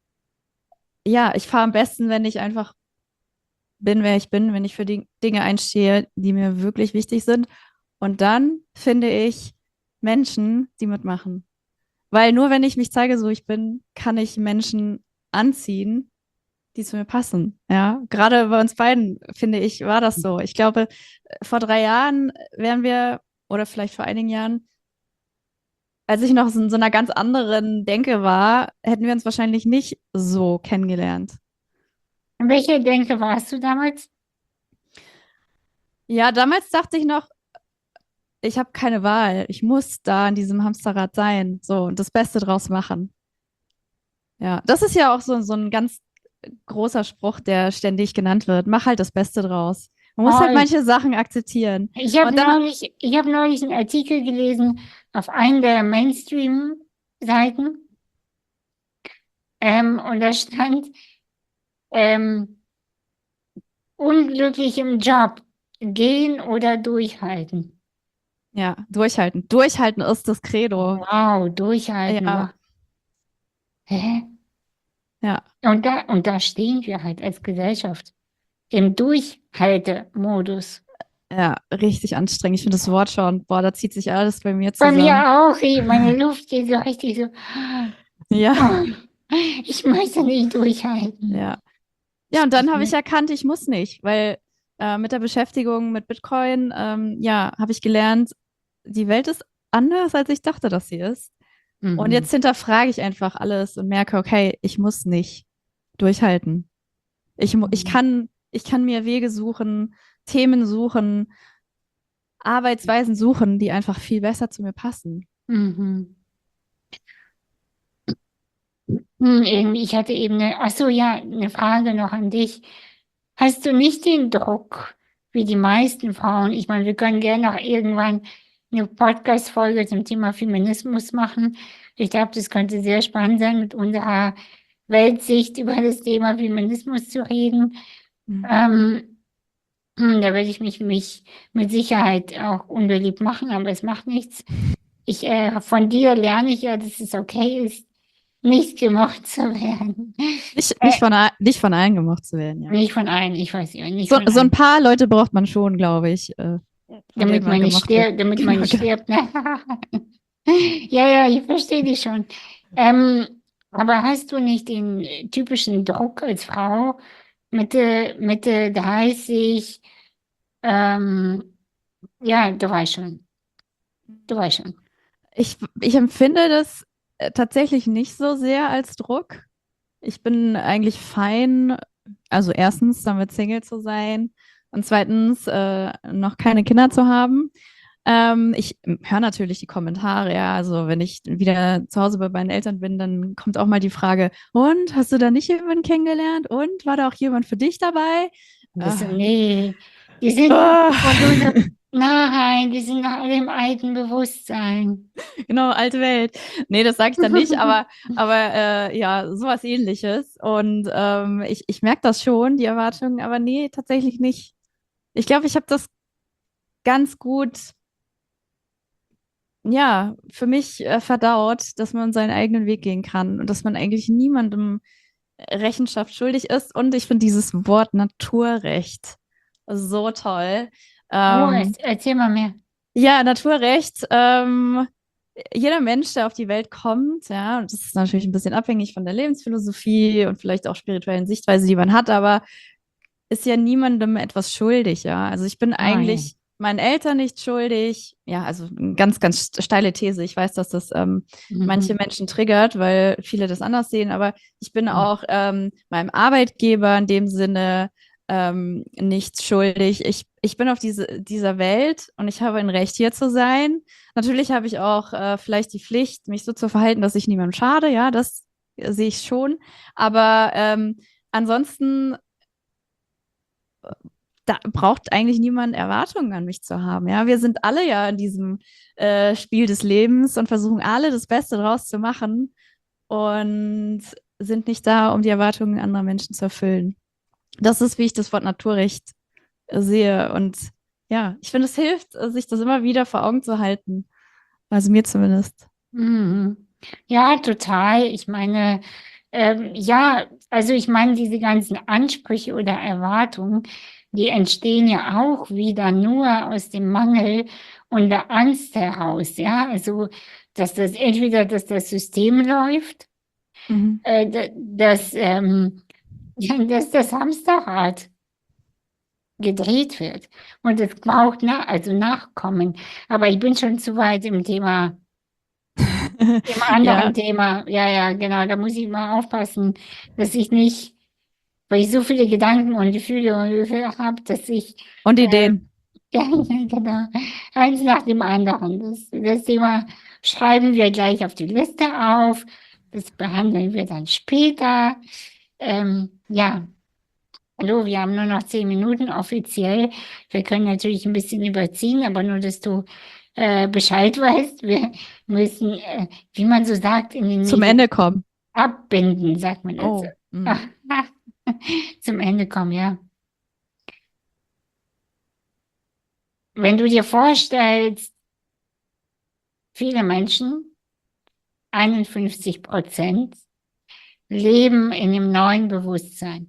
ja, ich fahre am besten, wenn ich einfach bin, wer ich bin, wenn ich für die Dinge einstehe, die mir wirklich wichtig sind. Und dann finde ich Menschen, die mitmachen. Weil nur wenn ich mich zeige, so ich bin, kann ich Menschen anziehen, die zu mir passen. Ja, gerade bei uns beiden, finde ich, war das so. Ich glaube, vor drei Jahren wären wir, oder vielleicht vor einigen Jahren, als ich noch so in so einer ganz anderen Denke war, hätten wir uns wahrscheinlich nicht so kennengelernt. In welcher Denke warst du damals? Ja, damals dachte ich noch, ich habe keine Wahl. Ich muss da in diesem Hamsterrad sein, so und das Beste draus machen. Ja, das ist ja auch so, so ein ganz großer Spruch, der ständig genannt wird. Mach halt das Beste draus. Man muss halt Oh, manche Sachen akzeptieren. ich habe Und dann, neulich, ich habe neulich einen Artikel gelesen auf einen der Mainstream-Seiten, ähm, und da stand, ähm, unglücklich im Job, gehen oder durchhalten. ja, durchhalten. Durchhalten ist das Credo. Wow, durchhalten. Wow. Ja, Hä? ja, Und da, und da stehen wir halt als Gesellschaft im Durchhaltemodus. ja, richtig anstrengend. Ich finde das Wort schon, boah, da zieht sich alles bei mir Bei mir zusammen. auch, ey, meine Luft geht so richtig so. Ja, Oh, ich möchte nicht durchhalten. ja. Ja, und dann habe ich erkannt, ich muss nicht, weil äh, mit der Beschäftigung mit Bitcoin, ähm, ja, habe ich gelernt, die Welt ist anders, als ich dachte, dass sie ist. Und Mhm. jetzt hinterfrage ich einfach alles und merke, okay, ich muss nicht durchhalten. Ich, mu- ich kann, ich kann mir Wege suchen, Themen suchen, Arbeitsweisen suchen, die einfach viel besser zu mir passen. Mhm. Hm, irgendwie, ich hatte eben eine, ach so, ja, eine Frage noch an dich. Hast du nicht den Druck, wie die meisten Frauen? Ich meine, wir können gerne noch irgendwann eine Podcast-Folge zum Thema Feminismus machen. Ich glaube, das könnte sehr spannend sein, mit unserer Weltsicht über das Thema Feminismus zu reden. Mhm. Ähm, hm, da werde ich mich, mich mit Sicherheit auch unbeliebt machen, aber es macht nichts. Ich, äh, von dir lerne ich ja, dass es okay ist, nicht gemocht zu werden. Nicht, Äh, nicht von, a- nicht von allen gemocht zu werden, ja. nicht von allen, ich weiß ja, nicht So, von so ein allen. paar Leute braucht man schon, glaube ich, äh, von denen Damit man man nicht gemocht wird. stirbt, damit man Genau, nicht genau. stirbt. Ne? Ja, ja, ich verstehe dich schon. Ähm, aber hast du nicht den äh, typischen Druck als Frau, Mitte, Mitte dreißig, ähm, ja, du weißt schon, du weißt schon. Ich, ich empfinde das äh, tatsächlich nicht so sehr als Druck. Ich bin eigentlich fein, also erstens damit Single zu sein und zweitens äh, noch keine Kinder zu haben. Ähm, ich höre natürlich die Kommentare, ja. Also wenn ich wieder zu Hause bei meinen Eltern bin, dann kommt auch mal die Frage, und hast du da nicht jemanden kennengelernt? Und war da auch jemand für dich dabei? Das, Ah. nee, die sind, Ah. und du so, nein, die sind noch alle im alten Bewusstsein. Genau, alte Welt. Nee, das sage ich dann nicht, aber, aber äh, ja, sowas ähnliches. Und ähm, ich, ich merke das schon, die Erwartungen, aber nee, tatsächlich nicht. Ich glaube, ich habe das ganz gut, ja, für mich äh, verdaut, dass man seinen eigenen Weg gehen kann und dass man eigentlich niemandem Rechenschaft schuldig ist. Und ich finde dieses Wort Naturrecht so toll. Oh, Ähm, erz- erzähl mal mehr. ja, Naturrecht. Ähm, jeder Mensch, der auf die Welt kommt, ja, und das ist natürlich ein bisschen abhängig von der Lebensphilosophie und vielleicht auch spirituellen Sichtweise, die man hat, aber ist ja niemandem etwas schuldig, ja. Also ich bin Nein. eigentlich meinen Eltern nicht schuldig. Ja, also eine ganz, ganz steile These. Ich weiß, dass das ähm, manche Mhm. Menschen triggert, weil viele das anders sehen, aber ich bin auch ähm, meinem Arbeitgeber in dem Sinne ähm, nichts schuldig. Ich, ich bin auf diese, dieser Welt und ich habe ein Recht, hier zu sein. Natürlich habe ich auch äh, vielleicht die Pflicht, mich so zu verhalten, dass ich niemandem schade. Ja, das äh, sehe ich schon. Aber ähm, ansonsten da braucht eigentlich niemand Erwartungen an mich zu haben. Ja, wir sind alle ja in diesem äh, Spiel des Lebens und versuchen alle das Beste draus zu machen und sind nicht da, um die Erwartungen anderer Menschen zu erfüllen. Das ist, wie ich das Wort Naturrecht äh, sehe. Und ja, ich finde, es hilft, äh, sich das immer wieder vor Augen zu halten. Also mir zumindest. Mhm. Ja, total. Ich meine, ähm, ja, also ich meine, diese ganzen Ansprüche oder Erwartungen, die entstehen ja auch wieder nur aus dem Mangel und der Angst heraus, ja. Also, dass das entweder, dass das System läuft, Mhm. äh, da- dass, ähm, ja, dass das Hamsterrad gedreht wird. Und es braucht na, also Nachkommen. Aber ich bin schon zu weit im Thema. Im anderen Ja, Thema, ja, ja, genau, da muss ich mal aufpassen, dass ich nicht, weil ich so viele Gedanken und Gefühle und Gefühle habe, dass ich, und äh, Ideen. Ja, genau. Eins nach dem anderen. Das, das Thema schreiben wir gleich auf die Liste auf. Das behandeln wir dann später. Ähm, ja, hallo, wir haben nur noch zehn Minuten offiziell. Wir können natürlich ein bisschen überziehen, aber nur, dass du äh, Bescheid weißt. Wir müssen, äh, wie man so sagt, in den Zum Medien Ende kommen. abbinden, sagt man jetzt. Oh. mm. Zum Ende kommen, ja. Wenn du dir vorstellst, viele Menschen, einundfünfzig Prozent, leben in dem neuen Bewusstsein.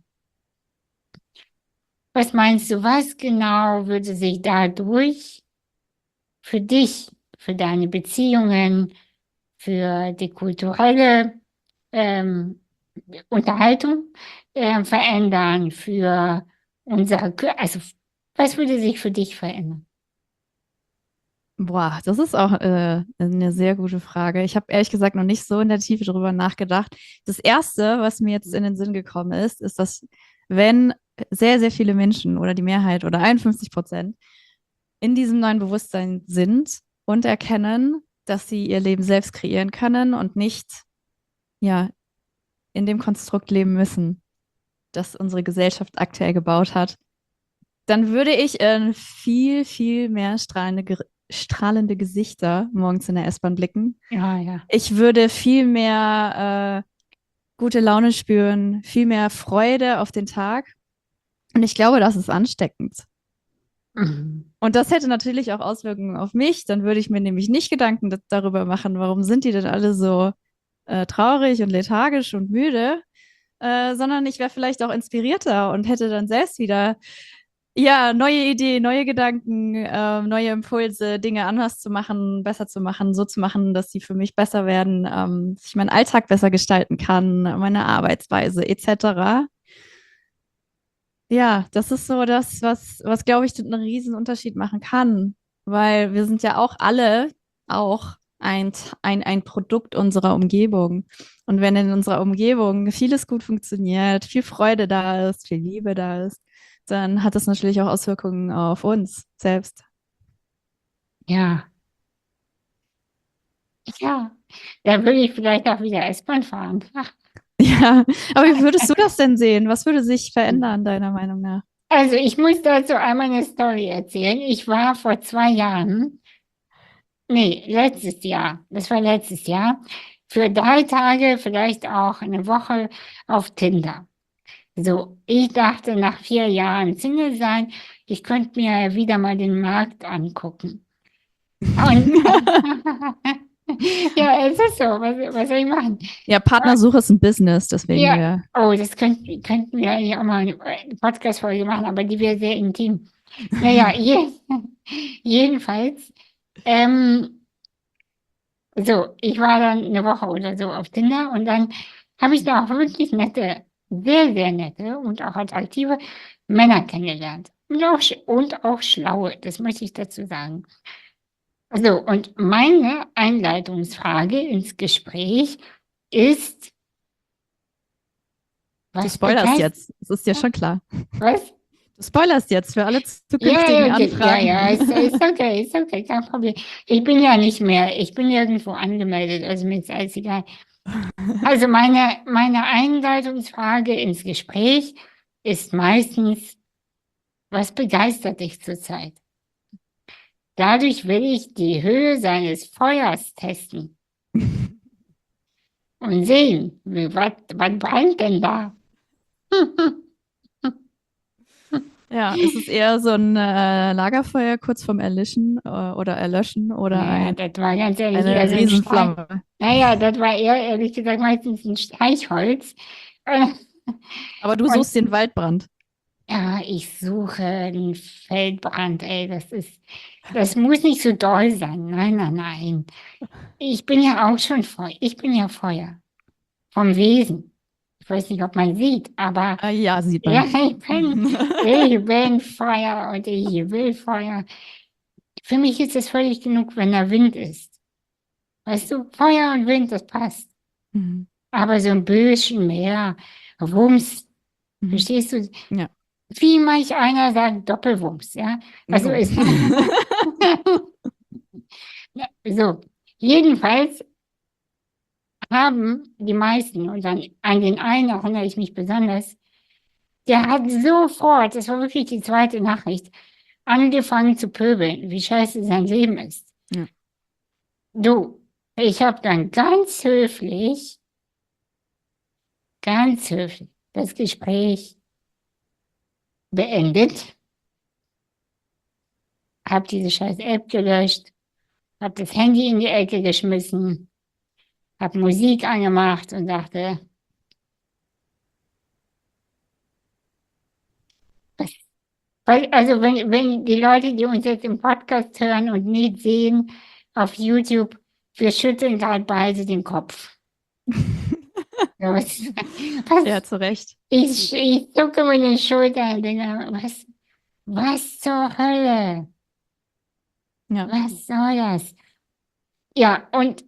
Was meinst du, was genau würde sich dadurch für dich, für deine Beziehungen, für die kulturelle ähm, Unterhaltung äh, verändern, für unsere, Kü- also was würde sich für dich verändern? Boah, das ist auch äh, eine sehr gute Frage. Ich habe ehrlich gesagt noch nicht so in der Tiefe drüber nachgedacht. Das Erste, was mir jetzt in den Sinn gekommen ist, ist, dass wenn sehr, sehr viele Menschen oder die Mehrheit oder einundfünfzig Prozent in diesem neuen Bewusstsein sind und erkennen, dass sie ihr Leben selbst kreieren können und nicht, ja, in dem Konstrukt leben müssen, das unsere Gesellschaft aktuell gebaut hat, dann würde ich äh, viel, viel mehr strahlende, Ge- strahlende Gesichter morgens in der S-Bahn blicken. Ja, ja. Ich würde viel mehr äh, gute Laune spüren, viel mehr Freude auf den Tag. Und ich glaube, das ist ansteckend. Mhm. Und das hätte natürlich auch Auswirkungen auf mich. Dann würde ich mir nämlich nicht Gedanken d- darüber machen, warum sind die denn alle so äh, traurig und lethargisch und müde, äh, sondern ich wäre vielleicht auch inspirierter und hätte dann selbst wieder ja, neue Ideen, neue Gedanken, ähm, neue Impulse, Dinge anders zu machen, besser zu machen, so zu machen, dass sie für mich besser werden, ähm, dass ich meinen Alltag besser gestalten kann, meine Arbeitsweise et cetera. Ja, das ist so das, was, was glaube ich, einen riesen Unterschied machen kann, weil wir sind ja auch alle auch ein, ein, ein Produkt unserer Umgebung. Und wenn in unserer Umgebung vieles gut funktioniert, viel Freude da ist, viel Liebe da ist, dann hat das natürlich auch Auswirkungen auf uns selbst. Ja, ja. Da würde ich vielleicht auch wieder S-Bahn fahren. Ach. Ja, aber wie würdest du das denn sehen? Was würde sich verändern, deiner Meinung nach? Also ich muss dazu einmal eine Story erzählen. Ich war vor zwei Jahren, nee, letztes Jahr, das war letztes Jahr, für drei Tage, vielleicht auch eine Woche auf Tinder. So, ich dachte nach vier Jahren Single sein, ich könnte mir wieder mal den Markt angucken. Und ja, es ist so, was, was soll ich machen? Ja, Partnersuche ist ein Business, deswegen Ja, ja. oh, das könnten, könnten wir eigentlich auch mal eine eine Podcast-Folge machen, aber die wäre sehr intim. Naja, je, jedenfalls, ähm, so, ich war dann eine Woche oder so auf Tinder und dann habe ich da auch wirklich nette, sehr, sehr nette und auch attraktive Männer kennengelernt. Und auch, sch- und auch schlaue, das möchte ich dazu sagen. So, und meine Einleitungsfrage ins Gespräch ist, Du was spoilerst begeistert, jetzt. Das ist ja schon klar. was? Du spoilerst jetzt für alle Ja, zukünftigen ja, ge- ja, ja, ist, Anfragen. ist okay, ist okay, kein Problem. Ich bin ja nicht mehr, ich bin nirgendwo angemeldet, also mir ist alles egal. Also meine, meine Einleitungsfrage ins Gespräch ist meistens, was begeistert dich zurzeit? Dadurch will ich die Höhe seines Feuers testen und sehen, wie, was, was brennt denn da? Ja, ist es eher so ein äh, Lagerfeuer kurz vorm Erlischen äh, oder Erlöschen oder Naja, ein, das war ganz ehrlich eher eine so ein Streich. Riesenflamme? Naja, das war eher, ehrlich gesagt, meistens ein Streichholz. Aber du Und suchst den Waldbrand. ja, ich suche den Feldbrand, ey, das ist, das muss nicht so doll sein. Nein, nein, nein. Ich bin ja auch schon Feuer. Ich bin ja Feuer. Vom Wesen. Ich weiß nicht, ob man sieht, aber Ah, ja, sieht ja, man. ich bin, ich bin Feuer und ich will Feuer. Für mich ist es völlig genug, wenn da Wind ist. Weißt du, Feuer und Wind, das passt. Mhm. Aber so ein bisschen mehr Wumms, Mhm. verstehst du? Ja. wie manch einer sagt, Doppelwumms, ja. Also Jo. es, Ja, so, jedenfalls haben die meisten, und an, an den einen erinnere ich mich besonders, der hat sofort, das war wirklich die zweite Nachricht, angefangen zu pöbeln, wie scheiße sein Leben ist. Ja. Du, ich habe dann ganz höflich, ganz höflich das Gespräch beendet, habe diese scheiß App gelöscht, habe das Handy in die Ecke geschmissen, habe Musik angemacht und dachte, was Weil, also wenn, wenn die Leute, die uns jetzt im Podcast hören und nicht sehen, auf YouTube, wir schütteln gerade beide den Kopf. So, Was, Ja, was, zu Recht. ich, ich zucke mit den Schultern und denke, was, was zur Hölle? Ja. Was soll das? Ja, und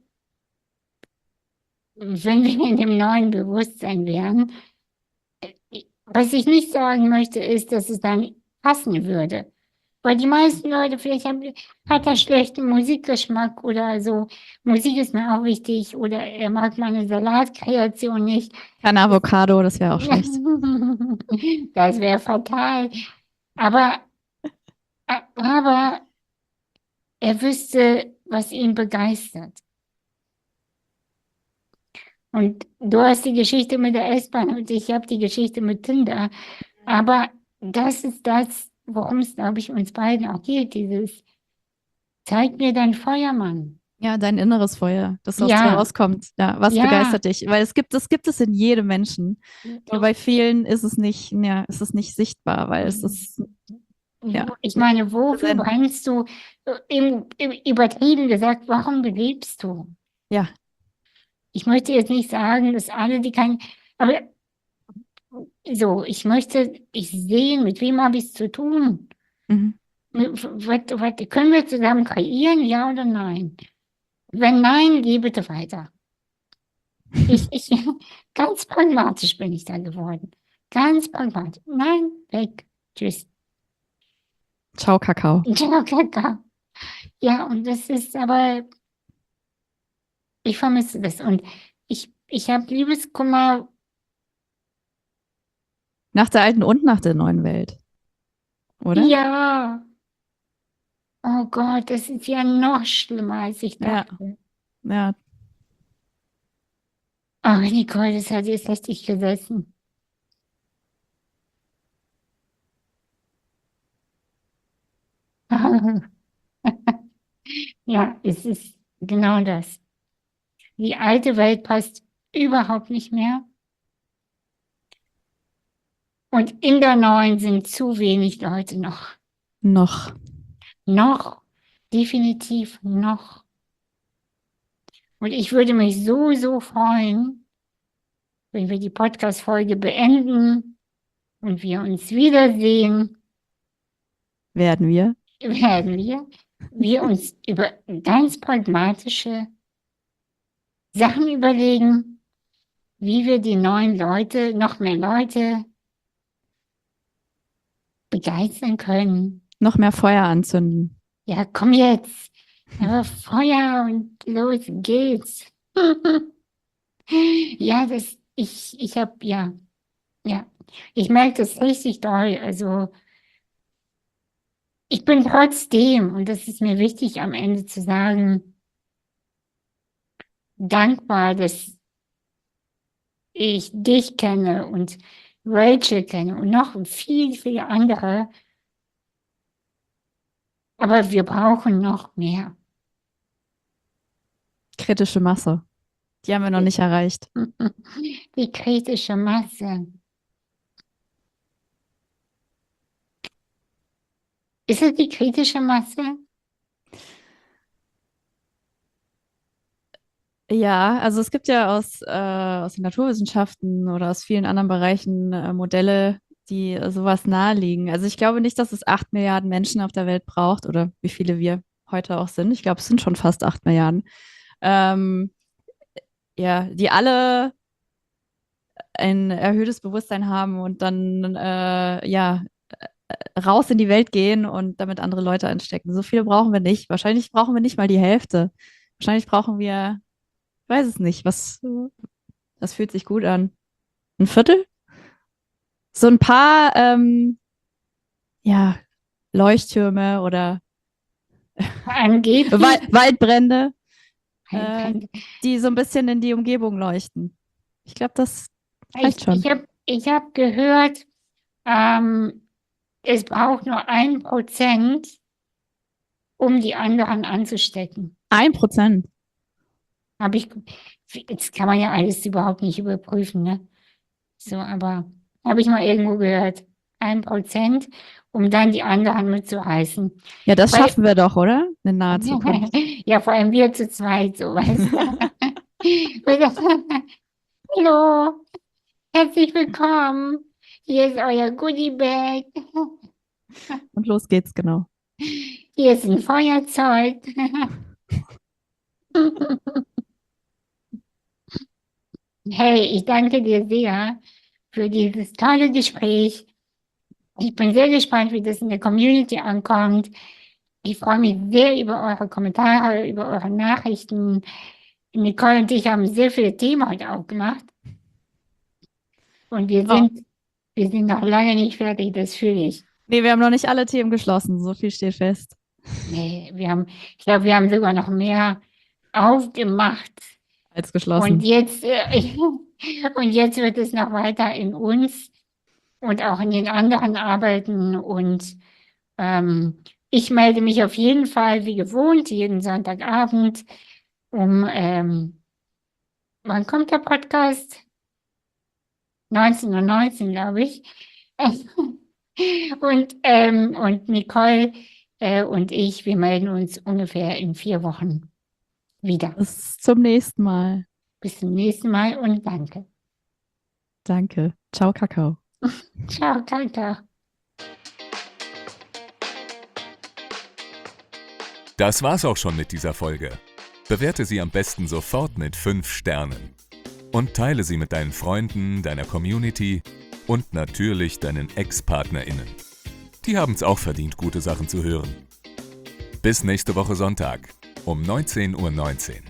wenn wir in dem neuen Bewusstsein wären, was ich nicht sagen möchte, ist, dass es dann passen würde. Weil die meisten Leute, vielleicht haben, hat er schlechten Musikgeschmack oder so. Musik ist mir auch wichtig oder er mag meine Salatkreation nicht. Keine Avocado, das wäre auch schlecht. Das wäre fatal. Aber, aber er wüsste, was ihn begeistert. Und du hast die Geschichte mit der S-Bahn und ich habe die Geschichte mit Tinder. Aber das ist das, worum es, glaube ich, uns beiden auch geht. Dieses, zeig mir dein Feuermann. Ja, dein inneres Feuer, das aus dir Ja, rauskommt. Ja, was ja, begeistert dich? Weil es gibt, das gibt es in jedem Menschen. Nur doch. bei vielen ist es nicht, ja, ist es nicht sichtbar, weil es ist, ja, Ich meine, wofür präsent. brennst du? Äh, Im, im, übertrieben gesagt, warum belebst du? Ja, Ich möchte jetzt nicht sagen, dass alle, die kein, aber so, ich möchte, ich sehe, mit wem habe ich es zu tun? mhm. Mit- Was, was, können wir zusammen kreieren, ja oder nein? Wenn nein, geh bitte weiter. Ich, ich, ganz pragmatisch bin ich da geworden. Ganz pragmatisch. Nein, weg. Tschüss. Ciao, Kakao. Ciao, Kakao. Ja, und das ist aber, ich vermisse das. Und ich, ich habe Liebeskummer, Nach der alten und nach der neuen Welt, oder? ja. Oh Gott, das ist ja noch schlimmer, als ich Ja, dachte. ja. Oh, Nicole, das hat jetzt richtig gesessen. Ja, es ist genau das. Die alte Welt passt überhaupt nicht mehr. Und in der neuen sind zu wenig Leute noch. Noch. Noch, definitiv noch. Und ich würde mich so, so freuen, wenn wir die Podcast-Folge beenden und wir uns wiedersehen, Werden wir. werden wir, wir uns über ganz pragmatische Sachen überlegen, wie wir die neuen Leute, noch mehr Leute begeistern können. Noch mehr Feuer anzünden. Ja, komm jetzt. Aber Feuer und los geht's. Ja, das, ich, ich habe, ja, ja, ich merke das richtig doll. Also, ich bin trotzdem, und das ist mir wichtig am Ende zu sagen, dankbar, dass ich dich kenne und Rachel kenne und noch viel, viele andere. Aber wir brauchen noch mehr. Kritische Masse. Die haben wir noch nicht erreicht. Die kritische Masse. Ist es die kritische Masse? Ja, also es gibt ja aus, äh, aus den Naturwissenschaften oder aus vielen anderen Bereichen äh, Modelle, die äh, sowas naheliegen. Also ich glaube nicht, dass es acht Milliarden Menschen auf der Welt braucht oder wie viele wir heute auch sind. Ich glaube, es sind schon fast acht Milliarden. Ähm, ja, die alle ein erhöhtes Bewusstsein haben und dann äh, ja äh, raus in die Welt gehen und damit andere Leute anstecken. So viele brauchen wir nicht. Wahrscheinlich brauchen wir nicht mal die Hälfte. Wahrscheinlich brauchen wir, ich weiß es nicht, was, das fühlt sich gut an. Ein Viertel? So ein paar, ähm, ja, Leuchttürme oder Angeblich. Wal- Waldbrände, äh, Halt, die so ein bisschen in die Umgebung leuchten. Ich glaube, das reicht Ich, schon. ich habe ich hab gehört, ähm, es braucht nur ein Prozent, um die anderen anzustecken. Ein Prozent. Habe ich, jetzt kann man ja alles überhaupt nicht überprüfen, ne? So, aber habe ich mal irgendwo gehört. Ein Prozent, um dann die anderen mitzureißen. Ja, das Weil- schaffen wir doch, oder? In naher Zukunft. Ja, vor allem wir zu zweit, so weißt du. Hallo, herzlich willkommen. Hier ist euer Goodie-Bag. Und los geht's, genau. Hier ist ein Feuerzeug. Hey, ich danke dir sehr für dieses tolle Gespräch. Ich bin sehr gespannt, wie das in der Community ankommt. Ich freue mich sehr über eure Kommentare, über eure Nachrichten. Nicole und ich haben sehr viele Themen heute aufgemacht. Und wir Oh. sind, wir sind noch lange nicht fertig, das fühle ich. Nee, wir haben noch nicht alle Themen geschlossen. So viel steht fest. Nee, wir haben, ich glaube, wir haben sogar noch mehr aufgemacht. Als geschlossen. Und jetzt, äh, und jetzt wird es noch weiter in uns und auch in den anderen arbeiten. Und ähm, ich melde mich auf jeden Fall wie gewohnt jeden Sonntagabend um, ähm, wann kommt der Podcast? neunzehn Uhr neunzehn, glaube ich. Und, ähm, und Nicole äh, und ich, wir melden uns ungefähr in vier Wochen wieder. Bis zum nächsten Mal. Bis zum nächsten Mal und danke. Danke. Ciao, Kakao. Ciao, Kakao. Das war's auch schon mit dieser Folge. Bewerte sie am besten sofort mit fünf Sternen. Und teile sie mit deinen Freunden, deiner Community und natürlich deinen Ex-PartnerInnen. Die haben's auch verdient, gute Sachen zu hören. Bis nächste Woche Sonntag um neunzehn Uhr neunzehn.